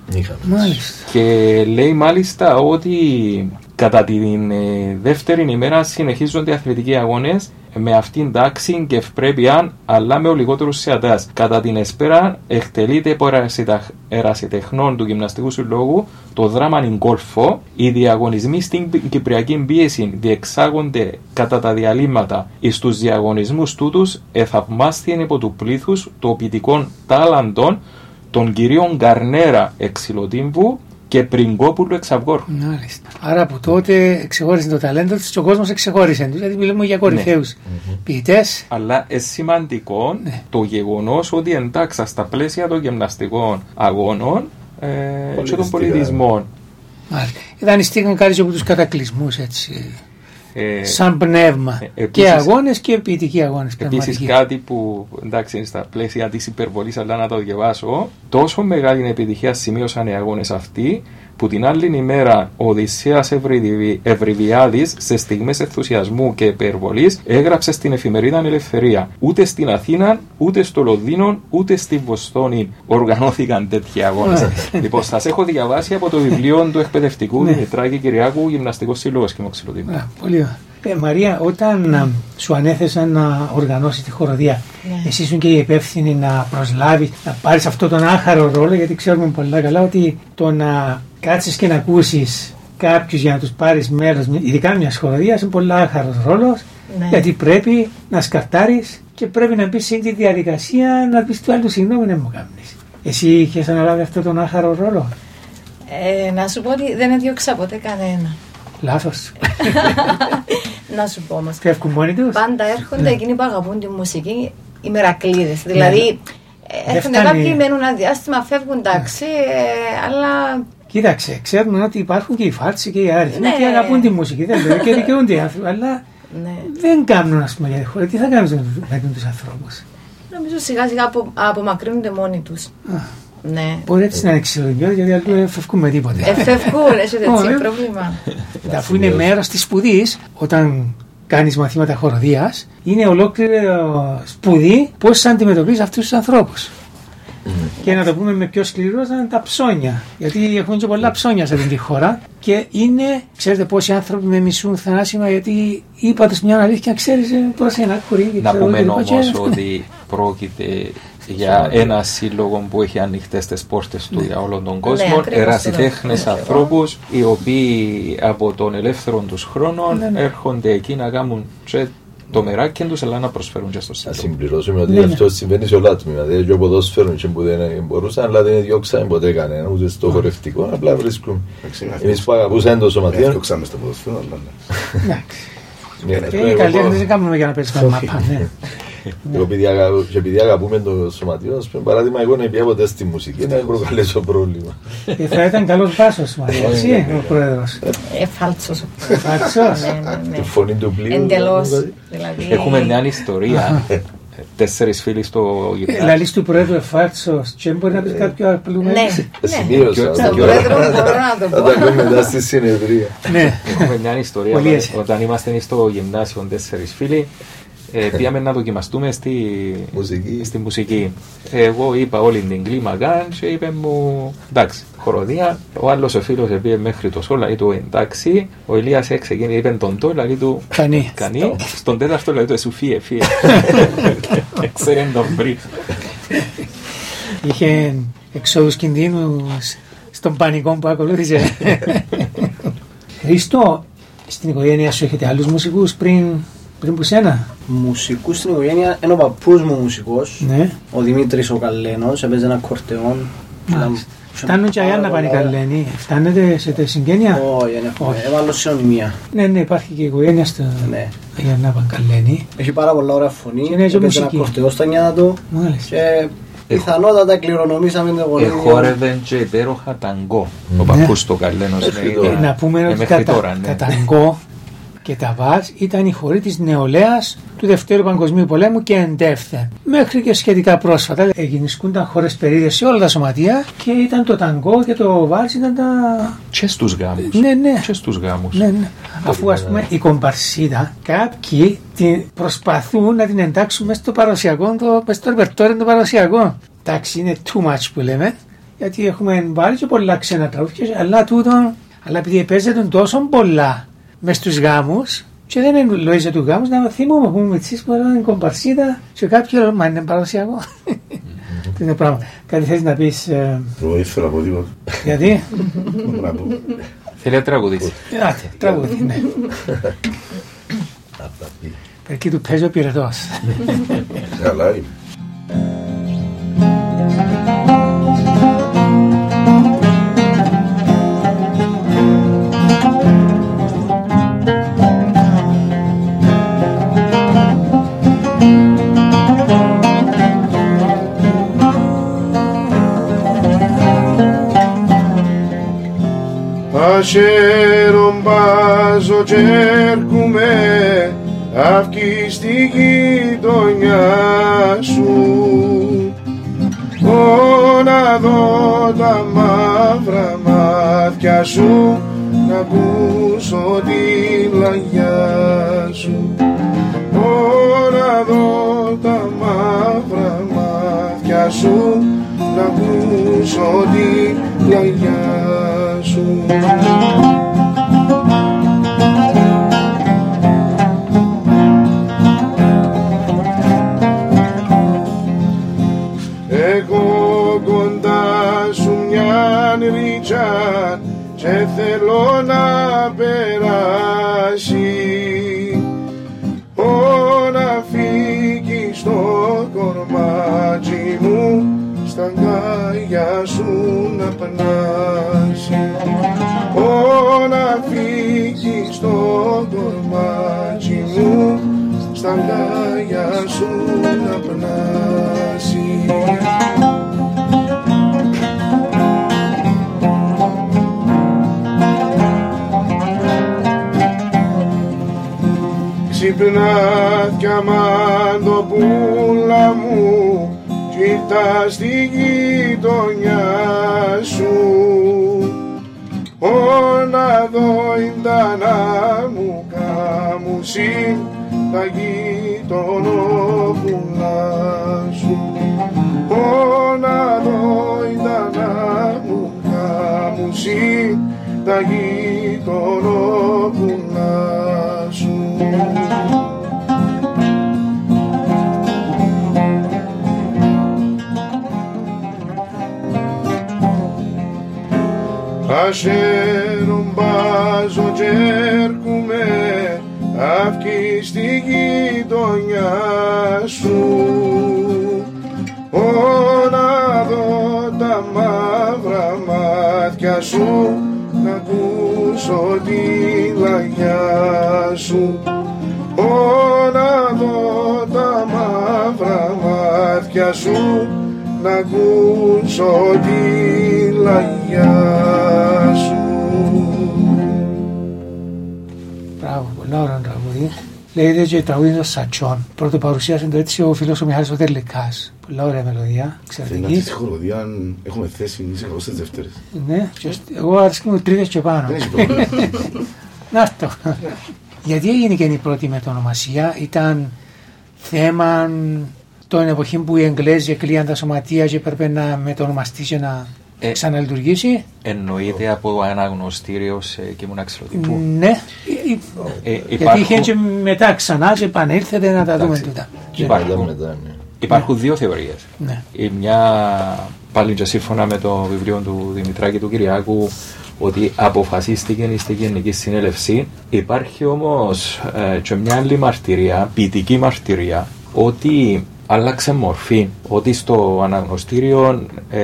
Και λέει μάλιστα ότι κατά την ε, δεύτερη ημέρα συνεχίζονται αθλητικοί αγώνες με αυτήν τάξη και ευπρέπεια, αλλά με ο λιγότερους θεατάς. Κατά την εσπέρα εκτελείται από ερασιτεχνών του Γυμναστικού Συλλόγου το δράμα Νιγκόλφο. Οι διαγωνισμοί στην Κυπριακή Πίεση διεξάγονται κατά τα διαλύματα. Εις τους διαγωνισμούς τούτους εθαυμάστηκαν από του πλήθους των ποιητικών τάλαντων των κυρίων Γκαρνέρα Εξιλοτύμβου και Πριγκόπουλου Εξαυγόρου. Μάλιστα. Άρα από τότε εξεχώρισαν το ταλέντο τους και ο κόσμος εξεχώρισε τους. Δηλαδή μιλούμε για κορυφαίους ναι. ποιητές. Αλλά είναι σημαντικό ναι. το γεγονός ότι εντάξει στα πλαίσια των γυμναστικών αγώνων ε, και των πολιτισμών. Μάλιστα. Δανειστήκαν κάτι από τους κατακλυσμούς έτσι. Ε, σαν πνεύμα. Ε, επίσης, και αγώνες και ποιητικοί αγώνες. Επίσης κάτι που εντάξει είναι στα πλαίσια της υπερβολής, αλλά να το διαβάσω. Τόσο μεγάλη επιτυχία σημείωσαν οι αγώνες αυτοί που την άλλη ημέρα ο Οδυσσέας Ευρυβιάδης σε στιγμές ενθουσιασμού και υπερβολής έγραψε στην εφημερίδα Ελευθερία. Ούτε στην Αθήνα, ούτε στο Λονδίνο, ούτε στη Βοστόνη οργανώθηκαν τέτοιοι αγώνες. Λοιπόν, σας έχω διαβάσει από το βιβλίο του εκπαιδευτικού Δημητράκη Κυριάκου, Γυμναστικός Σύλλογος και Μοξιλοτύμβου. Πολύ ωραία. Ε, Μαρία, όταν α, σου ανέθεσαν να οργανώσεις τη χοροδία, ναι. εσύ ήσουν και η υπεύθυνη να προσλάβεις, να πάρεις αυτό τον άχαρο ρόλο, γιατί ξέρουμε πολύ καλά ότι το να κάτσεις και να ακούσεις κάποιους για να τους πάρεις μέρος, ειδικά μιας χοροδίας, είναι πολύ άχαρος ρόλος, ναι. γιατί πρέπει να σκαρτάρεις και πρέπει να πεις σε τη διαδικασία να πεις του άλλου συγγνώμη να μου κάνεις. Εσύ είχες αναλάβει αυτό τον άχαρο ρόλο? Ε, να σου πω ότι δεν έδιωξα ποτέ κανένα. Λάθος. Να σου πω όμως. Φεύγουν μόνοι τους. Πάντα έρχονται ναι. εκείνοι που αγαπούν τη μουσική, οι μερακλείδες. Δηλαδή, ναι. έρχονται κάποιοι, μένουν ένα διάστημα, φεύγουν εντάξει, ε, αλλά. Κοίταξε, ξέρουμε ότι υπάρχουν και οι φάρτσοι και οι άριθμοι ναι. και αγαπούν τη μουσική. Δεν λέω και δικαιούνται οι άνθρωποι, αλλά ναι. δεν κάνουν, ας πούμε, για τη χώρα. Τι θα κάνουν με τους ανθρώπους? Νομίζω σιγά σιγά απο, απομακρύνονται μόνοι τους. Ναι. Μπορεί έτσι να είναι ξυλογιώδη, γιατί αλλού φεύγουμε τίποτε. Ε, φεύγουν, έχει τέτοιο πρόβλημα. Αφού είναι μέρος της σπουδής, όταν κάνεις μαθήματα χοροδίας, είναι ολόκληρη σπουδή πώς αντιμετωπίζεις αυτούς τους ανθρώπους. Mm. Και να το πούμε με πιο σκληρό, είναι τα ψώνια. Γιατί έχουν και πολλά ψώνια σε αυτή τη χώρα. Και είναι, ξέρετε πόσοι άνθρωποι με μισούν θανάσιμα, γιατί είπατε μια αλήθεια, ξέρεις πώς είναι άκουροι. Να πούμε όμως ότι πρόκειται για ένα σύλλογο που έχει ανοιχτές τις πόρτες του ναι. για όλον τον κόσμο, ναι, ερασιτέχνες ναι. ανθρώπους οι οποίοι από τον ελεύθερο τους χρόνο ναι, ναι. έρχονται εκεί να κάνουν το μεράκι τους, αλλά να προσφέρουν και στο σύλλογο. Να συμπληρώσουμε ότι ναι, αυτό ναι. συμβαίνει σε όλα τμήματα. Δηλαδή και ο ποδόσφαιρος που δεν μπορούσαν, αλλά δεν διώξαμε ποτέ κανένα, ούτε στο χορευτικό, απλά βρίσκουμε. Εμείς που αγαπούσαμε το σωματείο. Διώξαμε στο ποδόσφαιρο, αλλά ναι. Και οι καλλιέργειες δεν κάνουμε για να παίξουμε μάπα. Και επειδή αγαπούμε το σωματείο, ας πούμε, παράδειγμα, εγώ να πιάω ποτέ στη μουσική, να προκαλέσω πρόβλημα. Θα ήταν καλός βάσος, Μαρία, εσύ, ο πρόεδρος. Εφάλτσος. Εφάλτσος. Τη φωνή του πλοίου. Εντελώς. Έχουμε μια ιστορία. Τέσσερις φίλοι στο γυμνάσιο. Λαλείς του πρόεδρου εφάλτσος και μπορεί να πεις κάποιο απλό Ναι, σημείωσα. στον πρόεδρο μπορώ να το πω. Θα τα πούμε μετά στη συνεδρία. Έχουμε μια ιστορία όταν είμαστε στο γυμνάσιο τέσσερις φίλοι. Πήγαμε να δοκιμαστούμε στη μουσική. στη μουσική. Εγώ είπα όλη την κλίμακα και είπε μου εντάξει, χοροδία. Ο άλλος ο φίλος πήγε μέχρι το σόλα, λέει του εντάξει. Ο Ηλίας έξεγε, είπε τον το, λέει του κανεί. κανεί. Στον τέταρτο λέει του εσύ φύε, φύε. Ξέρεν τον βρει. Είχε εξόδους κινδύνου στον πανικό που ακολούθησε. Χρήστο, στην οικογένεια σου έχετε άλλους μουσικούς πριν... Πριν που σένα. Μουσικούς στην οικογένεια, είναι ο παππούς μου μουσικός, ναι. Ο Δημήτρης ο Καλένος, έπαιζε ένα κορτεόν. Φτάνουν και αγιά να πάνε Καλένοι, φτάνετε σε συγγένεια. Όχι, δεν έχουμε, έβαλω συνωνυμία. Ναι, ναι, υπάρχει και η οικογένεια στο αγιά να πάνε Καλένοι. Έχει πάρα πολλά ωραία φωνή, έπαιζε ένα κορτεόν στα νιάτα του και πιθανότατα κληρονομήσαμε την γονίδια. Εχόρευε και υπέροχα ταγκό, ο παππούς του Καλένος. Να πούμε ότι τα ταγκό και τα βάζ ήταν η χορή της νεολαίας του Δευτέρου Παγκοσμίου Πολέμου και εντεύθεν. Μέχρι και σχετικά πρόσφατα εγινισκούνταν χώρες περίοδες σε όλα τα σωματεία και ήταν το ταγκό και το βάζ ήταν τα... Και στους γάμους. Ναι, ναι. Και στους γάμους. Ναι, ναι. Αφού ας πούμε η κομπαρσίδα κάποιοι την προσπαθούν να την εντάξουν μέσα στο παραδοσιακό, το, μέσα στο ρεπερτόριο των παραδοσιακών. Εντάξει, είναι too much που λέμε, γιατί έχουμε βάλει και πολλά ξένα τραγούδια, αλλά τούτο, αλλά επειδή παίζεται τόσο πολλά μες στους γάμους και δεν είναι λόγια του γάμους να θυμούμε που με τις που είναι κομπαρσίδα και κάποιο μα είναι παραδοσιακό. Τι είναι πράγμα. Κάτι θέλεις να πεις? Εγώ ήθελα από τίποτα. Γιατί? Θέλει να τραγουδήσει. Άτε, τραγουδί, ναι. Περκεί του παίζει ο πυρετός. Καλά είναι. Αχαίρον μπάζω κι έρχομαι αύκη στη γειτονιά σου, να δω τα μαύρα μάτια σου, να ακούσω τη λαγιά σου. Να δω τα μαύρα μάτια σου, να ακούσω τη λαγιά σου. Εγώ κοντά σου μια ρίτσα και θέλω να περάσει, Ω να φύγει στο κορμάτι μου, στα αγκάλια σου να περνάσει. Ω να φύγει στο κορμάτι μου, στα αγκάλια σου να περνάσει. Ξυπνά κι αμάν το πουλά μου, κοίτα στη γειτονιά σου, Ω να δω ίντα να μου κάμουσιν τα γειτονό πουλά σου. Ω να δω ίντα να μου κάμουσιν τα γειτονό πουλά σου. Αχαίρον μπάζω κι έρχομαι αύκη στη γειτονιά σου, Ω να δω τα μαύρα μάτια σου, να ακούσω τη λαγιά σου. Ω να δω τα μαύρα μάτια σου, να ακούσω τη λαγιά σου. Μπράβο, πολλά ωραία τραγούδι. Λέγεται και τραγούδι των Σατσών. Πρώτο παρουσίασε το έτσι ο φίλος ο Μιχάλης ο Τερλικάς. Πολλά ωραία μελωδία, εξαιρετική. Αυτή τη χοροδία έχουμε θέση σε είκοσι δεύτερες. Ναι, εγώ αρέσκει μου τρίτες και πάνω. Να το. Γιατί έγινε και η πρώτη μετονομασία, ήταν θέμα των εποχή που οι Εγγλέζοι εκλείαν τα σωματεία και έπρεπε να μετονομαστεί και να ε, ξαναλειτουργήσει. Εννοείται από αναγνωστήριο σε κείμενα ξυλοτύπου. Ναι, ε, γιατί υπάρχουν... είχε και μετά ξανά και επανήλθετε να τα δούμε τούτα. Υπάρχουν, υπάρχουν δύο θεωρίες. Ναι. Η μια, πάλι και σύμφωνα με το βιβλίο του Δημητράκη του Κυριάκου, ότι αποφασίστηκε στη Γενική Συνέλευση. Υπάρχει όμως ε, και μια άλλη μαρτυρία, ποιητική μαρτυρία, ότι άλλαξε μορφή, ότι στο αναγνωστήριο ε,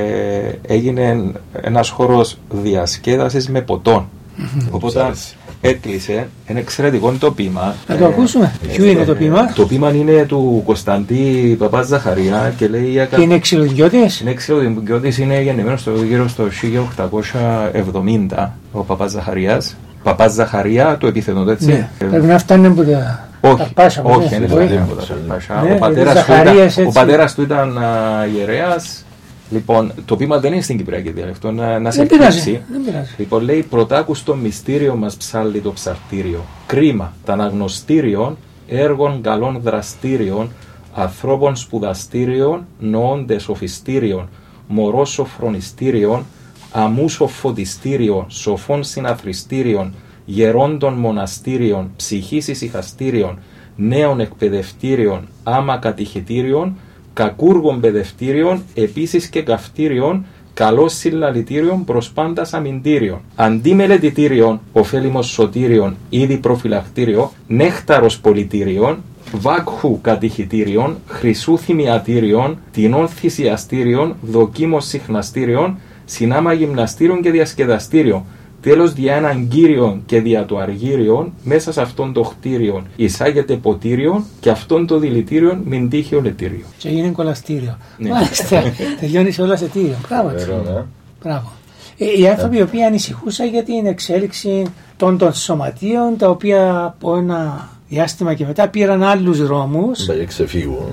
έγινε ένας χώρος διασκέδασης με ποτόν. Mm-hmm. Οπότε έκλεισε ένα εξαιρετικό το ποίημα. Να το ακούσουμε. Ε, Ποιο είναι το ποίημα? Το ποίημα είναι του Κωνσταντή Παπαζαχαρία και λέει... Και είναι ξυλοδικιώτης? Είναι ξυλοδικιώτης, είναι γεννημένος στο, γύρω στο χίλια οκτακόσια εβδομήντα ο Παπαζαχαρίας. Παπαζαχαρία, το επίθετο έτσι. Ναι. Ε, πρέπει να φτάνει από τα... Όχι, όχι, δεν είναι από τα Παπάζα. Ο πατέρας του ήταν ιερέας. Λοιπόν, το ποίημα δεν είναι στην Κυπριακή διαλεκτό, να, να σε εκπλήξει. Λοιπόν, λέει: πρωτάκου στο μυστήριο μας ψάλλει το ψαρτήριο. Κρίμα, τα αναγνωστήριον έργων καλών δραστήριων, ανθρώπων σπουδαστήριων, νοώντε σοφιστήριων, μωρό σοφρονιστήριων, αμού σοφωτιστήριων, σοφών συναθριστήριων, γερόντων μοναστήριων, ψυχής ησυχαστήριων, νέων εκπαιδευτήριων, άμα κατηχητήριων, κακούργων παιδευτήριων, επίσης και καυτήριων, καλώς συλλαλητήριων προς πάντας αμυντήριων, αντιμελετητήριων, ωφέλιμος σωτήριων, ήδη προφυλακτήριο, νέχταρος πολιτήριων, βάκχου κατηχητήριων, χρυσού θυμιατήριων, τεινών θυσιαστήριων, δοκίμος συχναστήριων, συνάμα γυμναστήριων και διασκεδαστήριων. Τέλος, δια έναν κύριον και δια το αργύριον, μέσα σε αυτόν το κτίριον εισάγεται ποτήριον και αυτόν το δηλητήριον μην τύχει ολετήριο. Και έγινε κολαστήριο. Ναι. Μάλιστα, τελειώνει όλα σε τύριο. Μπράβο. Μπράβο. Ε, οι άνθρωποι οι οποίοι ανησυχούσαν για την εξέλιξη των, των σωματείων, τα οποία από ένα διάστημα και μετά πήραν άλλους δρόμους. Θα ξεφύγουν.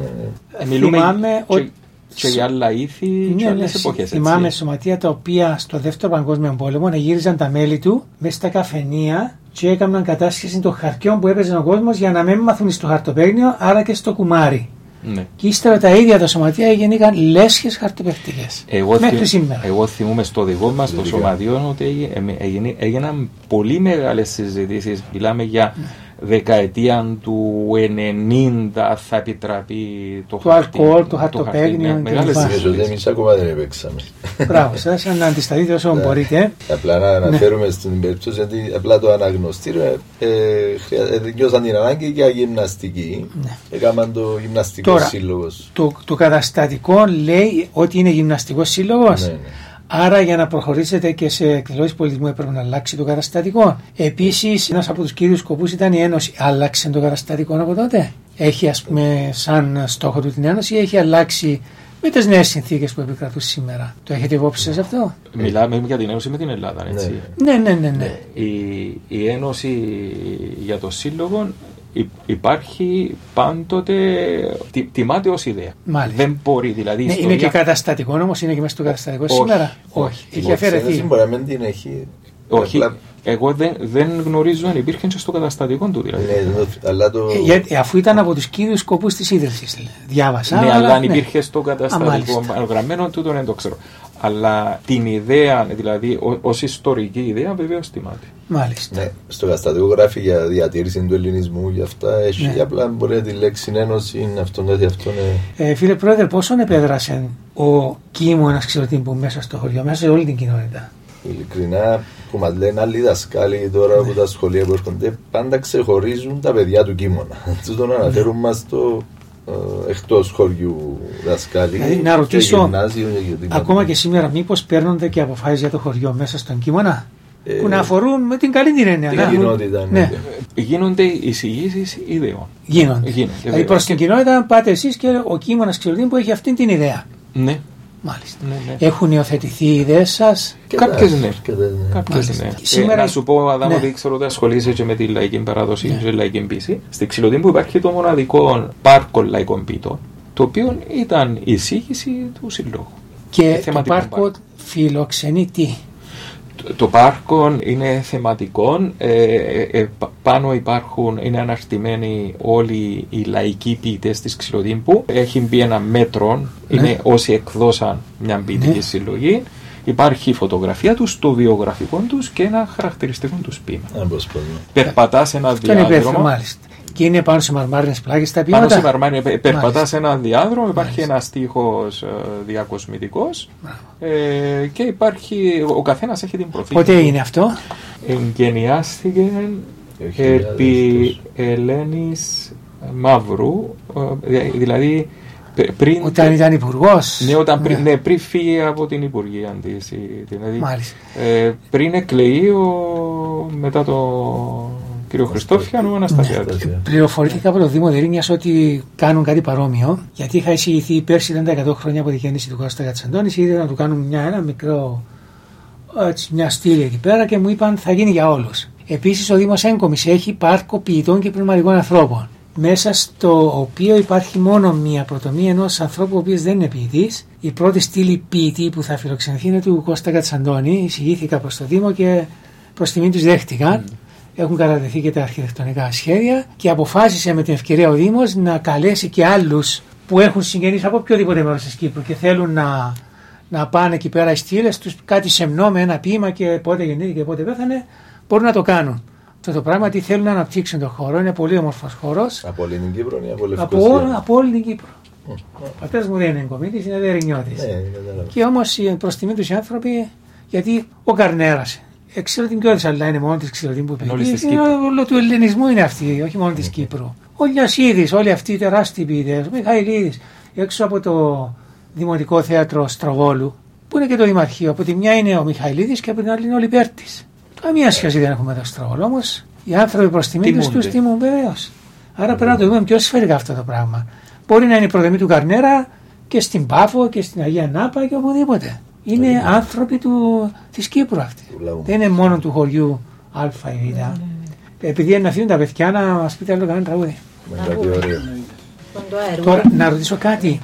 Θυμάμαι ότι. Και για άλλα ήθη ναι, και άλλες εποχές. Θυμάμαι σωματεία τα οποία στο δεύτερο παγκόσμιο πόλεμο γύριζαν τα μέλη του μέσα στα καφενεία και έκαναν κατάσχεση των χαρτιών που έπαιζε ο κόσμος για να μην μάθουν στο χαρτοπαίγνιο, άρα και στο κουμάρι. Ναι. Και ύστερα τα ίδια τα σωματεία γεννήκαν λέσχες χαρτοπαιχτικές. Μέχρι θυ... σήμερα. Εγώ θυμούμαι στο δικό μας το σωματείο ότι έγιναν πολύ μεγάλες συζητήσεις. Μιλάμε για ναι. δεκαετία του ενενήντα θα επιτραπεί το, το αλκοόλ, το χαρτοπαίγνιο. Μεγάλες συζητήσεις. Εμείς ακόμα δεν επέξαμε. Μπράβο, σας να αντισταθείτε όσο μπορείτε. Απλά να αναφέρουμε στην περίπτωση ότι απλά το αναγνωστήριο νιώσαν την ανάγκη για γυμναστική. Έκαναν το γυμναστικό σύλλογο. Το καταστατικό λέει ότι είναι γυμναστικό σύλλογο. Άρα για να προχωρήσετε και σε εκδηλώσεις πολιτισμού έπρεπε να αλλάξει το καταστατικό. Επίσης, ένας από τους κύριους σκοπούς ήταν η Ένωση. Άλλαξε το καταστατικό από τότε. Έχει ας πούμε σαν στόχο του την Ένωση ή έχει αλλάξει με τις νέες συνθήκες που επικρατούν σήμερα. Το έχετε υπόψη σας αυτό? Μιλάμε για την Ένωση με την Ελλάδα, έτσι. Ναι, ναι, ναι. ναι. Η, η Ένωση για το Σύλλογο υπάρχει πάντοτε, τι, τιμάται ως ιδέα. Μάλιστα. Δεν μπορεί δηλαδή. Ναι, ιστορία... Είναι και καταστατικό όμως, είναι και μέσα στο καταστατικό όχι, σήμερα. Όχι. Έχει αφαιρεθεί. Μπορεί να μην την έχει. Όχι. Απλά... Εγώ δεν, δεν γνωρίζω αν υπήρχε και στο καταστατικό του δηλαδή. Ναι, αλλά το... ε, γιατί, αφού ήταν από τους κύριους σκοπούς της ίδρυσης. Διάβασα. Ναι, αλλά αν ναι. υπήρχε στο καταστατικό γραμμένο, τούτο δεν το ξέρω. Αλλά την ιδέα, δηλαδή ως ιστορική ιδέα, βεβαίως τιμάται. Μάλιστα. Ναι, στο καταστατικό γράφει για διατήρηση του ελληνισμού, για αυτά. Έχει ναι. απλά μπορεί να τη λέξη ένωση, αυτό είναι αυτό. Ε, φίλε Πρόεδρε, πόσον επέδρασε ο Κίμωνας Ξυλοτύπου μέσα στο χωριό, μέσα σε όλη την κοινότητα? Ειλικρινά, που μας λένε άλλοι δασκάλοι τώρα ναι. από τα σχολεία που έρχονται, πάντα ξεχωρίζουν τα παιδιά του Κίμωνα. Τους τον αναφέρουν ναι. μας στο ε, εκτός χωριού δασκάλοι. Δηλαδή, να ρωτήσω, ακόμα και σήμερα, μήπως παίρνονται και αποφάσεις για το χωριό μέσα στον Κίμωνα? που να αφορούν με την καλή την έννοια. Την κοινότητα. Ναι. Ναι. Γίνονται εισηγήσεις ιδεών. Γίνονται. Γίνονται. Δηλαδή προς την κοινότητα πάτε εσείς και ο Κίμωνας Ξυλωτήμου που έχει αυτή την ιδέα. Ναι. Μάλιστα. Ναι, ναι. Έχουν υιοθετηθεί οι ιδέες σας? Κάποιες ναι. ναι. Κάποιες ναι. Σήμερα... Ε, να σου πω, Αδάμο, ναι. ότι ξέρω ότι ασχολείσαι και με τη λαϊκή παράδοση ναι. και τη λαϊκή πίση. Στη Ξυλωτήμου υπάρχει το μοναδικό πάρκο λαϊκών πίτων, το οποίο ήταν η εισήγηση του συλλόγου. Και το πάρκο φιλοξενεί τι? Το, το πάρκο είναι θεματικό, ε, ε, ε, πάνω υπάρχουν, είναι αναρτημένοι όλοι οι λαϊκοί ποιητές της Ξυλωτήμπου. Έχει μπει ένα μέτρο, ναι. είναι όσοι εκδώσαν μια ποιητική ναι. συλλογή. Υπάρχει η φωτογραφία τους, το βιογραφικό τους και ένα χαρακτηριστικό τους ποίημα. Περπατά σε ένα διάδρομο. Μάλιστα. Και είναι πάνω σε μαρμάρινες πλάκες τα ποίηματα. Πάνω σε μαρμάρινες, περπατά σε έναν διάδρομο, υπάρχει ένας στίχος ε, διακοσμητικός ε, και υπάρχει, ο καθένας έχει την προφίλ. Πότε είναι αυτό? Εγκαινιάστηκε επί Ελένης Μαύρου, ε, δηλαδή πριν... Όταν ήταν υπουργός. Ναι, όταν πριν, ναι, πριν φύγει από την Υπουργεία της. Δηλαδή, ε, πριν εκλεγεί ο, μετά το... Κύριο Χριστόφιανο, Αναστασιάδης. Ναι. Πληροφορήθηκα από το Δήμο Δερίνιας ότι κάνουν κάτι παρόμοιο, γιατί είχα εισηγηθεί πέρσι, ήταν τα εκατό χρόνια από τη γέννηση του Κώστα Κατσαντώνης, ήθελα να του κάνουν μια, ένα μικρό, έτσι, μια στήλη εκεί πέρα και μου είπαν θα γίνει για όλους. Επίσης ο Δήμος Έγκομης έχει πάρκο ποιητών και πνευματικών ανθρώπων, μέσα στο οποίο υπάρχει μόνο μία πρωτομία ενός ανθρώπου ο οποίος δεν είναι ποιητής. Η πρώτη στήλη ποιητή που θα φιλοξενηθεί είναι του Κώστα Κατσαντώνη. Εισηγήθηκα προς το Δήμο και προς τιμή τους δέχτηκαν. Mm. Έχουν κατατεθεί και τα αρχιτεκτονικά σχέδια και αποφάσισε με την ευκαιρία ο Δήμος να καλέσει και άλλους που έχουν συγγενείς από οποιοδήποτε μέρος της Κύπρου και θέλουν να, να πάνε εκεί πέρα οι στήλες τους, κάτι σεμνό με ένα ποίημα και πότε γεννήθηκε και πότε πέθανε, μπορούν να το κάνουν. Αυτό το πράγμα τι θέλουν να αναπτύξουν τον χώρο, είναι πολύ όμορφος χώρος. Από όλη την Κύπρο ή από Λευκοσία? Από, από όλη την Κύπρο. Mm. Ο πατέρας μου δεν είναι εγκομίτης, είναι δερινιώτης. Mm. Και όμως προς τιμή τους οι άνθρωποι, γιατί ο Καρνέρας. Ξέρω την πιο αλλά είναι μόνο της Ξυλωτήμπου που είναι όλο του ελληνισμού είναι αυτή, όχι μόνο της Κύπρου. Ο Λιασίδης, όλοι αυτοί οι τεράστιοι ποιητές, ο Μιχαηλίδης, έξω από το Δημοτικό Θέατρο Στροβόλου, που είναι και το Δημαρχείο. Από τη μια είναι ο Μιχαηλίδης και από την άλλη είναι ο Λιπέρτης. Καμία σχέση δεν έχουμε με το Στροβόλο, όμως οι άνθρωποι προς τιμή τους τους τιμούν βεβαίως. Άρα πρέπει να το δούμε πιο σφαιρικά αυτό το πράγμα. Μπορεί να είναι η πρωτομή του Καρνέρα και στην Πάφο και στην Αγία Νάπα και οπουδήποτε. Είναι mm. άνθρωποι του, της Κύπρου αυτοί. Δεν είναι μόνο του χωριού Α ή Β. Mm. Επειδή είναι να φύγουν τα παιδιά να μας πείτε άλλο κανένα τραγούδι. Τώρα να ρωτήσω κάτι.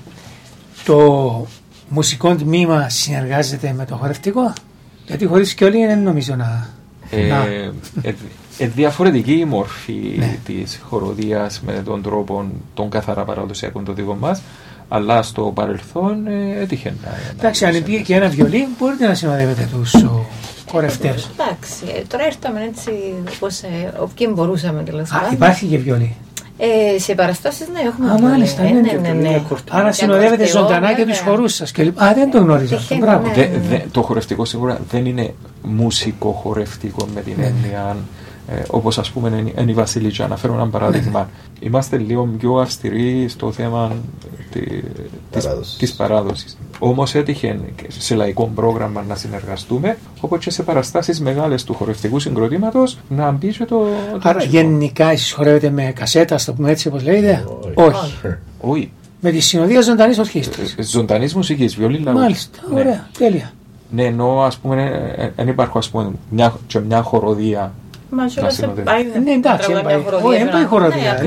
Το μουσικό τμήμα συνεργάζεται με το χορευτικό? Γιατί χωρίς και όλοι είναι νομίζω να... Ε, να... Ε, ε, διαφορετική η μορφή ναι. της χοροδίας με τον τρόπο των καθαρά παραδοσιακών των δικών μας. Αλλά στο παρελθόν ε, έτυχε να. Εντάξει, αν υπήρχε και ένα βιολί, μπορείτε να συνοδεύετε τους χορευτές. Εντάξει, τώρα ήρθαμε έτσι όπως όποιοι μπορούσαμε τέλος πάντων. Α, υπάρχει και βιολί. Ε, σε παραστάσεις ναι, έχουμε. Α, μάλιστα, ναι, ναι, ναι, ναι. Άρα συνοδεύετε ζωντανά και τους χορούς σας. Και... Α, δεν το γνωρίζω. Ναι, δε, δε, το χορευτικό σίγουρα δεν είναι μουσικό χορευτικό με την ναι. έννοια. Ε, όπως ας πούμε είναι η Βασιλίτσα, να φέρω ένα παράδειγμα. Ναι. Είμαστε λίγο πιο αυστηροί στο θέμα τη, της, της παράδοσης. Όμως έτυχε σε λαϊκό πρόγραμμα να συνεργαστούμε, όπως και σε παραστάσεις μεγάλες του χορευτικού συγκροτήματος να μπει και το... Άρα το γενικά εσείς χορεύετε με κασέτα, στο πούμε έτσι όπως λέγεται? Όχι. Όχι. Με τη συνοδεία ζωντανής ορχήστρας. Ζωντανής μουσικής, βιολί λαού. Μάλιστα, ωραία, τέλεια. Ναι, ενώ ας πούμε δεν υπάρχουν ας πούμε μια, και μια χοροδία. Μα σε όλα σε πάει. Ναι, εντάξει, δεν πάει χοροδία.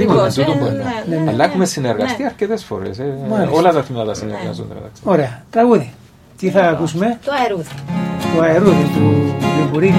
Αλλά έχουμε συνεργαστεί αρκετές φορές. Όλα τα θύματα συνεργάζονται. Ωραία. Τραγούδι. Τι θα ακούσουμε? Το αερούδι. Το αερούδι του Λιμπουρίνη.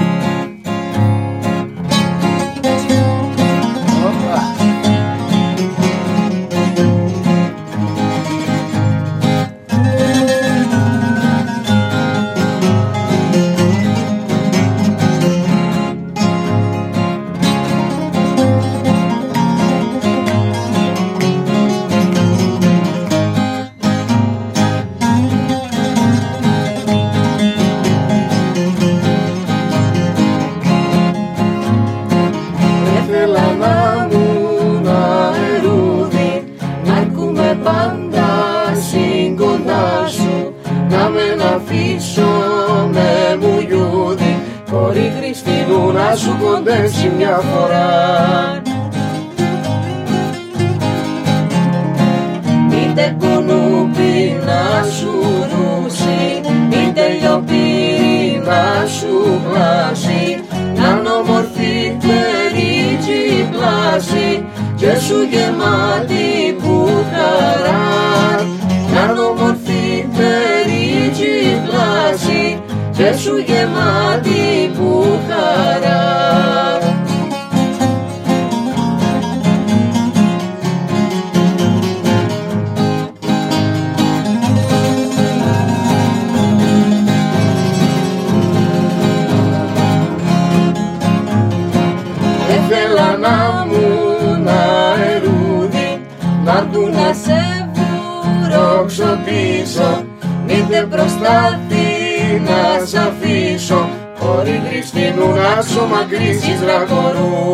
αφήσω με μουλιούδι χωρίς Χριστίνου να σου κοντέψει μια φορά. Είτε κουνούπι να σου ρούσει, είτε λιοπύρι να σου πλάσει, να νομορφή περίτσι πλάση και σου γεμάτη που χαρά. Να νομορφή περίτσι πλάση και σου γεμάτη που χαρά. Ήθελα να μου να ερούδι, να του να σε βουρώξω πίσω, μήτε προστάθη να σ' αφήσω, χωρί Χριστίνου να σου μακρύσεις ραχωρού.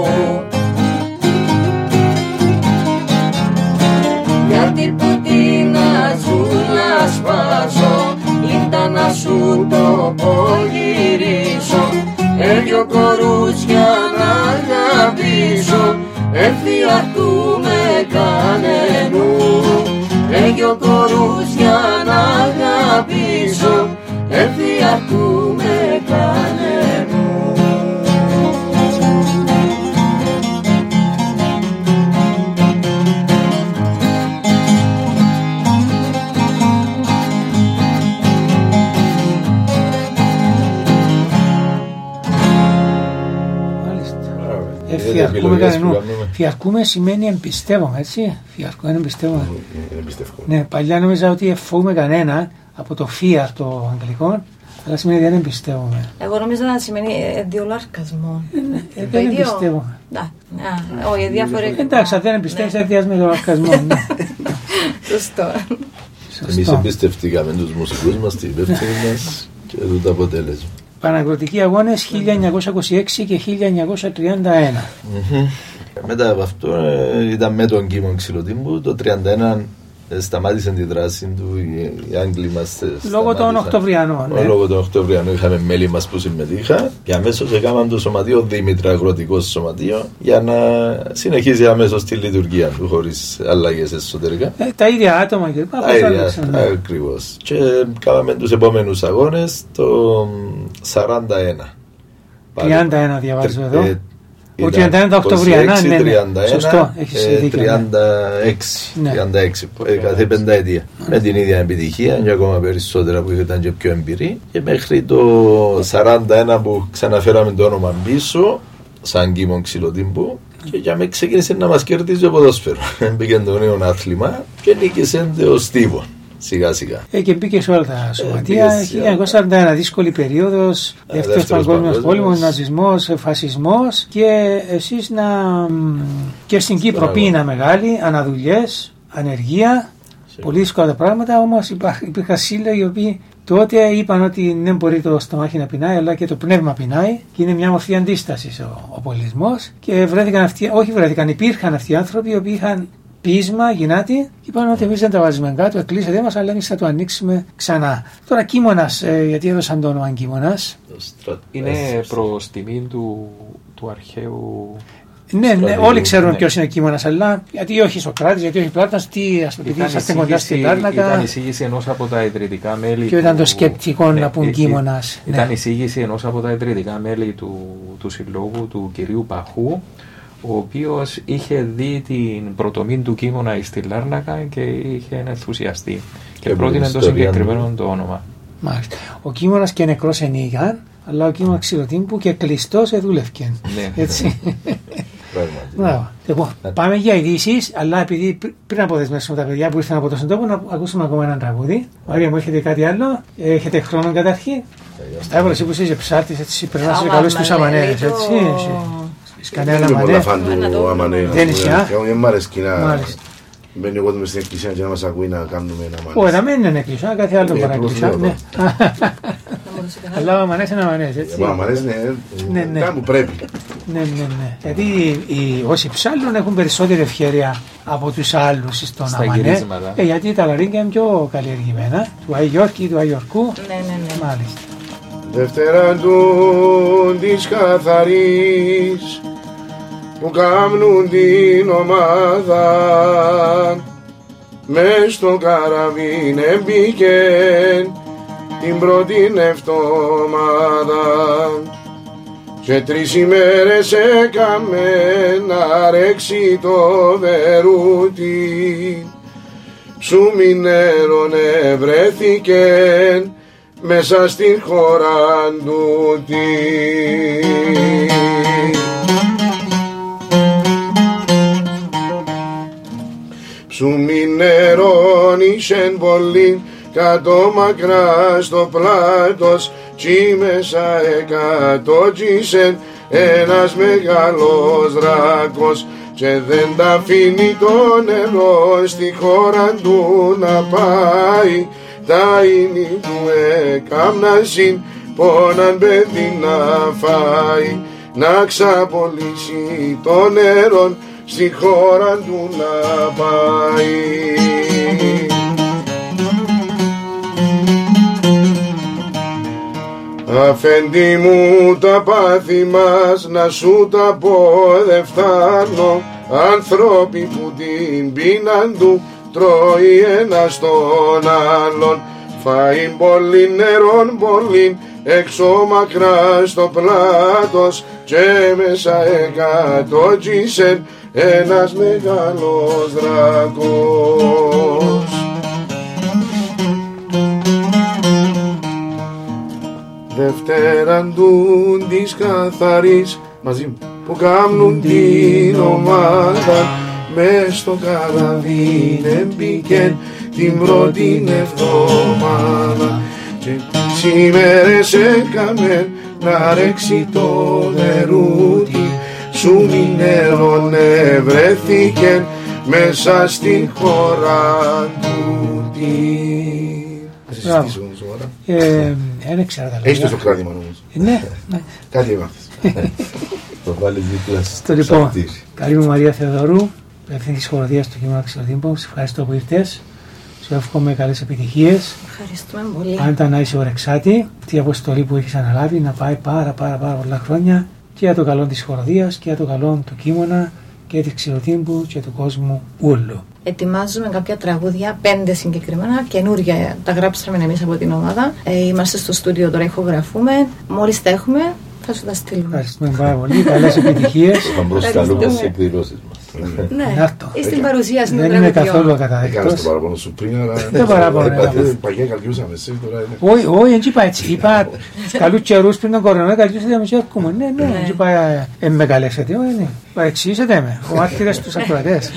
Γιατί που την αζούλα σπάσω, ήταν να σου το πογυρίσω, Έγιο κορούτσια να αγαπήσω, εφιαρτούμε κανενού. Έγιο κορούτσια να αγαπήσω, εφιαρτούμε κανενού. Φιαρκούμε κανενού. Φιαρκούμε σημαίνει εμπιστεύομαι, έτσι. Φιαρκούμε, εμπιστεύομαι. Ναι, παλιά νόμιζα ότι εφούμε κανένα από το fear το αγγλικό, αλλά σημαίνει δεν εμπιστεύομαι. Εγώ νόμιζα να σημαίνει διολαρκασμό. Δεν εμπιστεύομαι. Όχι, διαφορετικά. Εντάξει, δεν εμπιστεύεις, δεν με διολαρκασμό. Σωστό. Εμείς εμπιστευτήκαμε τους μουσικούς μας, την υπεύθυνη μας και το αποτέλεσμα. Παναγροτικοί αγώνες χίλια εννιακόσια είκοσι έξι και χίλια εννιακόσια τριάντα ένα. Mm-hmm. Μετά από αυτό ε, ήταν με τον Κίμο Ξυλοτύμπου. Το τριάντα ένα ε, σταμάτησε τη δράση του, οι, οι Άγγλοι μας ε, λόγω των Οκτωβριανών. Ναι. Λόγω των Οκτωβριανών είχαμε μέλη μας που συμμετείχαν και αμέσως έκαναν το σωματείο Δήμητρα Αγροτικό Σωματείο για να συνεχίσει αμέσως τη λειτουργία του χωρίς αλλαγές εσωτερικά. Ε, τα ίδια άτομα και τα ίδια, ακριβώς. Και κάναμε τους επόμενους αγώνες το σαράντα ένα. τριάντα ένα διαβάζω εδώ. Ε, ο τριάντα ένα τα Οκτωβριανά, ναι, ναι. Σωστό, έχεις ε, δίκιο. τριάντα έξι, ναι. τριάντα έξι, ε, κάθε πενταετία. Ναι. Με την ίδια επιτυχία και ακόμα περισσότερα που ήταν και πιο εμπειροί. Και μέχρι το σαράντα ένα που ξαναφέραμε το όνομα πίσω, σαν Κίμο Ξυλοτύμπου, και για μένα ξεκίνησε να μας κερδίζει το ποδόσφαιρο. Μπήκε το νέο άθλημα και νίκησε το Στίβο. Σιγά σιγά. Ε, και μπήκε σε όλα τα σωματεία. χίλια εννιακόσια σαράντα ένα δύσκολη περίοδος. Δεύτερος Παγκόσμιος Πόλεμος, ναζισμός, φασισμός. Και εσείς να. Και στην Κύπρο πείνα μεγάλη, αναδουλειές, ανεργία. Πολύ δύσκολα τα πράγματα. Όμως υπήρχαν σύλλογοι οι οποίοι τότε είπαν ότι δεν μπορεί το στομάχι να πεινάει, αλλά και το πνεύμα πεινάει. Και είναι μια μορφή αντίσταση ο, ο πολιτισμός. Και βρέθηκαν αυτοί, όχι βρέθηκαν, υπήρχαν αυτοί οι άνθρωποι οι οποίοι είχαν πείσμα, γυνάτι, και είπαν ότι εμείς δεν τα βάζουμε κάτω, εκκλείσατε μας, αλλά εμείς θα το ανοίξουμε ξανά. Τώρα Κίμωνας, ε, γιατί έδωσαν το όνομα Κίμωνας. Είναι προς τιμή του, του αρχαίου. Ναι, ναι, όλοι ξέρουν ναι. ποιος είναι Κίμωνας, αλλά γιατί όχι Σοκράτης, γιατί όχι Πλάτωνας, τι ας πούμε, επειδή είσαστε κοντά στην Λάρνακα. Ήταν εισήγηση ενός από τα ιδρυτικά μέλη. Ποιο ήταν το σκεπτικό ναι, να πούν Κίμωνας. Ήταν ναι. εισήγηση ενός από τα ιδρυτικά μέλη του, του συλλόγου, του κυρίου Παχού, ο οποίος είχε δει την πρωτομή του Κίμωνα στη Λάρνακα και είχε ενθουσιαστεί και, και πρότεινε το συγκεκριμένο το όνομα. Μάλιστα. Ο Κίμωνας και νεκρός ενήγαν, αλλά ο Κίμωνας Ξυλοτύμπου και κλειστός εδούλευκε. Ναι. Έτσι. Λοιπόν, πάμε για ειδήσεις, αλλά επειδή πριν αποδεσμεύσουμε τα παιδιά που ήρθαν από το τόπο, να ακούσουμε ακόμα έναν τραγούδι. Μαρία μου, έχετε κάτι άλλο? Έχετε χρόνο καταρχήν? Σταύρο, εσύ που είσαι ψάρτης, έτσι περνάς σε καλούς τους αμανέρες, έτσι. Κανένα αμανέ. Δεν είσαι, α? Μ' αρέσκει να μπαίνει εγώ μες στην εκκλησία και να μας ακούει να κάνουμε ένα αμανέ. Όχι, να μην είναι εκκλησία, κάθε άλλο παρακκλησία. Αλλά ο αμανές είναι αμανές, έτσι. Ο αμανές είναι, κάπου πρέπει. Ναι, ναι, ναι. Γιατί όσοι ψάλλουν έχουν περισσότερη ευκαιρία από τους άλλους στον αμανέ. Γιατί τα λαρίνια είναι πιο καλλιεργημένα, του Αγιόρκη ή του Αγιορκού. Ναι, ναι, ναι. Μάλιστα. Δευτέρα του της καθαρής που κάμνουν την ομάδα μες στο καραβίν εμπήκεν την πρώτη εβδομάδα και τρεις ημέρες έκαμε να ρέξει το βερούτι σου μηνέρων ευρέθηκεν μέσα στην χώρα τούτη. Ψουμινέρων είσεν πολύ κάτω μακρά στο πλάτος κι μέσα εκατότζησεν ένας μεγάλος δράκος και δεν τα αφήνει το νερό στη χώρα του να πάει. Τα ίνη του έκαμνασιν πόναν παιδί να φάει να ξαπολύσει το νερό στη χώρα του να πάει. Αφέντη μου τα πάθη μας να σου τα πω δε φτάνω ανθρώποι που την πείναν του τρώει ένα στον άλλον φάει πολύ νερόν πολύ έξω μακρά στο πλάτος και μέσα εκατότζησεν ένας μεγάλος δράκος. Δευτέραν του της καθαρής μαζί μου που κάμνουν την ομάδα μες στο καραβίν εμπήκεν την πρώτη εβδομάδα και τις ημέρες έκαμε να ρέξει το νερούτι σου μηνέρων ευρέθηκεν μέσα στη χώρα τούτη. Δεν ξέρω τα λόγια. Έχεις το κράτημα όμως. Ναι. Κάτι έμαθες. Το βάλεις δίπλα στο λοιπόν, καλή μου Μαρία Θεοδωρού, υπεύθυνη της χοροδίας του Κείμενου Αξιοδήμπου. Σε ευχαριστώ που ήρθες. Σου εύχομαι καλές επιτυχίες. Ευχαριστούμε πολύ. Αν ήταν να είσαι ορεξάτη, αυτή η αποστολή που έχεις αναλάβει να πάει πάρα πάρα πάρα πολλά χρόνια και για το καλό της χοροδίας και για το καλό του Κείμενα και της Ξηροτύμπου και του κόσμου όλου. Ετοιμάζουμε κάποια τραγούδια, πέντε συγκεκριμένα, καινούργια, τα γράψαμε εμείς από την ομάδα. Ε, είμαστε στο στούντιο τώρα, ηχογραφούμε. Μόλις τα έχουμε, θα σου τα στείλουμε. Ευχαριστούμε πάρα πολύ. Καλές επιτυχίες. Θα προσκαλούμε στις εκδηλώσεις μας. Ναι, στην παρουσίαση των δεν είμαι καθόλου ακαταδεκτός. Έκανες το παραπάνω σου πριν, αλλά δεν παραπάνω. Παγιά καλκιούσαμε εσύ τώρα. Όχι, όχι, δεν είπα έτσι. Είπα τους καλούς καιρούς πριν τον κορονοϊό καλκιούσατε με και έρχομαι. Ναι, ναι, δεν είπα ε, με καλέσετε. Παρεξηγήσετε με. Ο μάρτυρας τους ακροατές.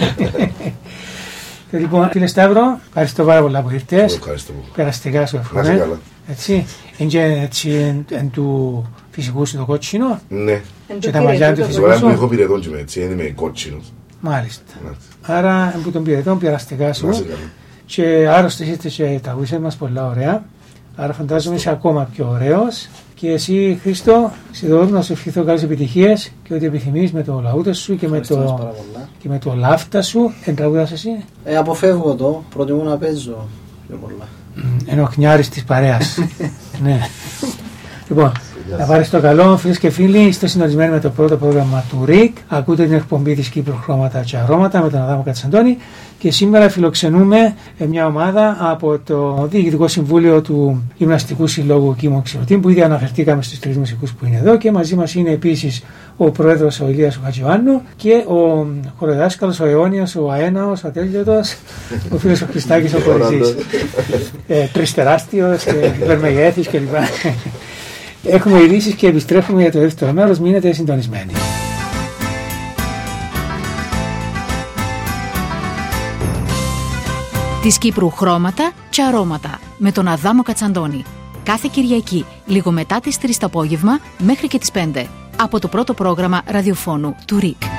Λοιπόν, φίλε Σταύρο, ευχαριστώ πάρα πολλά που ήρθες. Περαστικά σου εύχομαι. Έτσι, είναι έτσι εν του φυσικού σου το κότσινο. Ναι. Και τα μαλλιά του φυσικού σου. Τώρα έχω πυρετών και με έτσι, δεν είμαι κότσινος. Μάλιστα. Άρα, από τον πυρετών, περαστικά σου. Και άρρωστες είστε και τα γούσια μας πολλά ωραία. Άρα φαντάζομαι είσαι ακόμα πιο ωραίος. Και εσύ, Χρήστο, συγχωρώ να σου ευχηθώ καλές επιτυχίες και ό,τι επιθυμείς με το λαούτο σου και με το, και με το λάφτα σου. Εν τραγουδάς εσύ. Ε, αποφεύγω το, προτιμώ να παίζω πιο πολλά. Ενώ χνιάρης της παρέας. Ναι. Λοιπόν, να πάρεις το καλό, φίλες και φίλοι, είστε συντονισμένοι με το πρώτο πρόγραμμα του ΡΙΚ. Ακούτε την εκπομπή της Κύπρου Χρώματα και Αρώματα με τον Αδάμο Κατσαντώνη. Και σήμερα φιλοξενούμε μια ομάδα από το Διοικητικό Συμβούλιο του Γυμναστικού Συλλόγου Κίμων Ξηροτύμπου, που ήδη αναφερθήκαμε στους τρεις μουσικούς που είναι εδώ. Και μαζί μας είναι επίσης ο πρόεδρος ο Ηλίας ο Χατζιωάννου και ο χοροδάσκαλος ο Αιώνιος, ο Αέναος, ο Ατέλειωτος, ο φίλος ο Χριστάκης ο Κοριζής. ε, Τρεις τεράστιος και υπερμεγέθης κλπ. Έχουμε ειδήσεις και επιστρέφουμε για το δεύτερο μέρος. Μείνετε συντονισμένοι. Της Κύπρου Χρώματα και Αρώματα με τον Αδάμο Κατσαντώνη. Κάθε Κυριακή, λίγο μετά τις τρεις το απόγευμα μέχρι και τις πέντε. Από το πρώτο πρόγραμμα ραδιοφώνου του ΡΙΚ.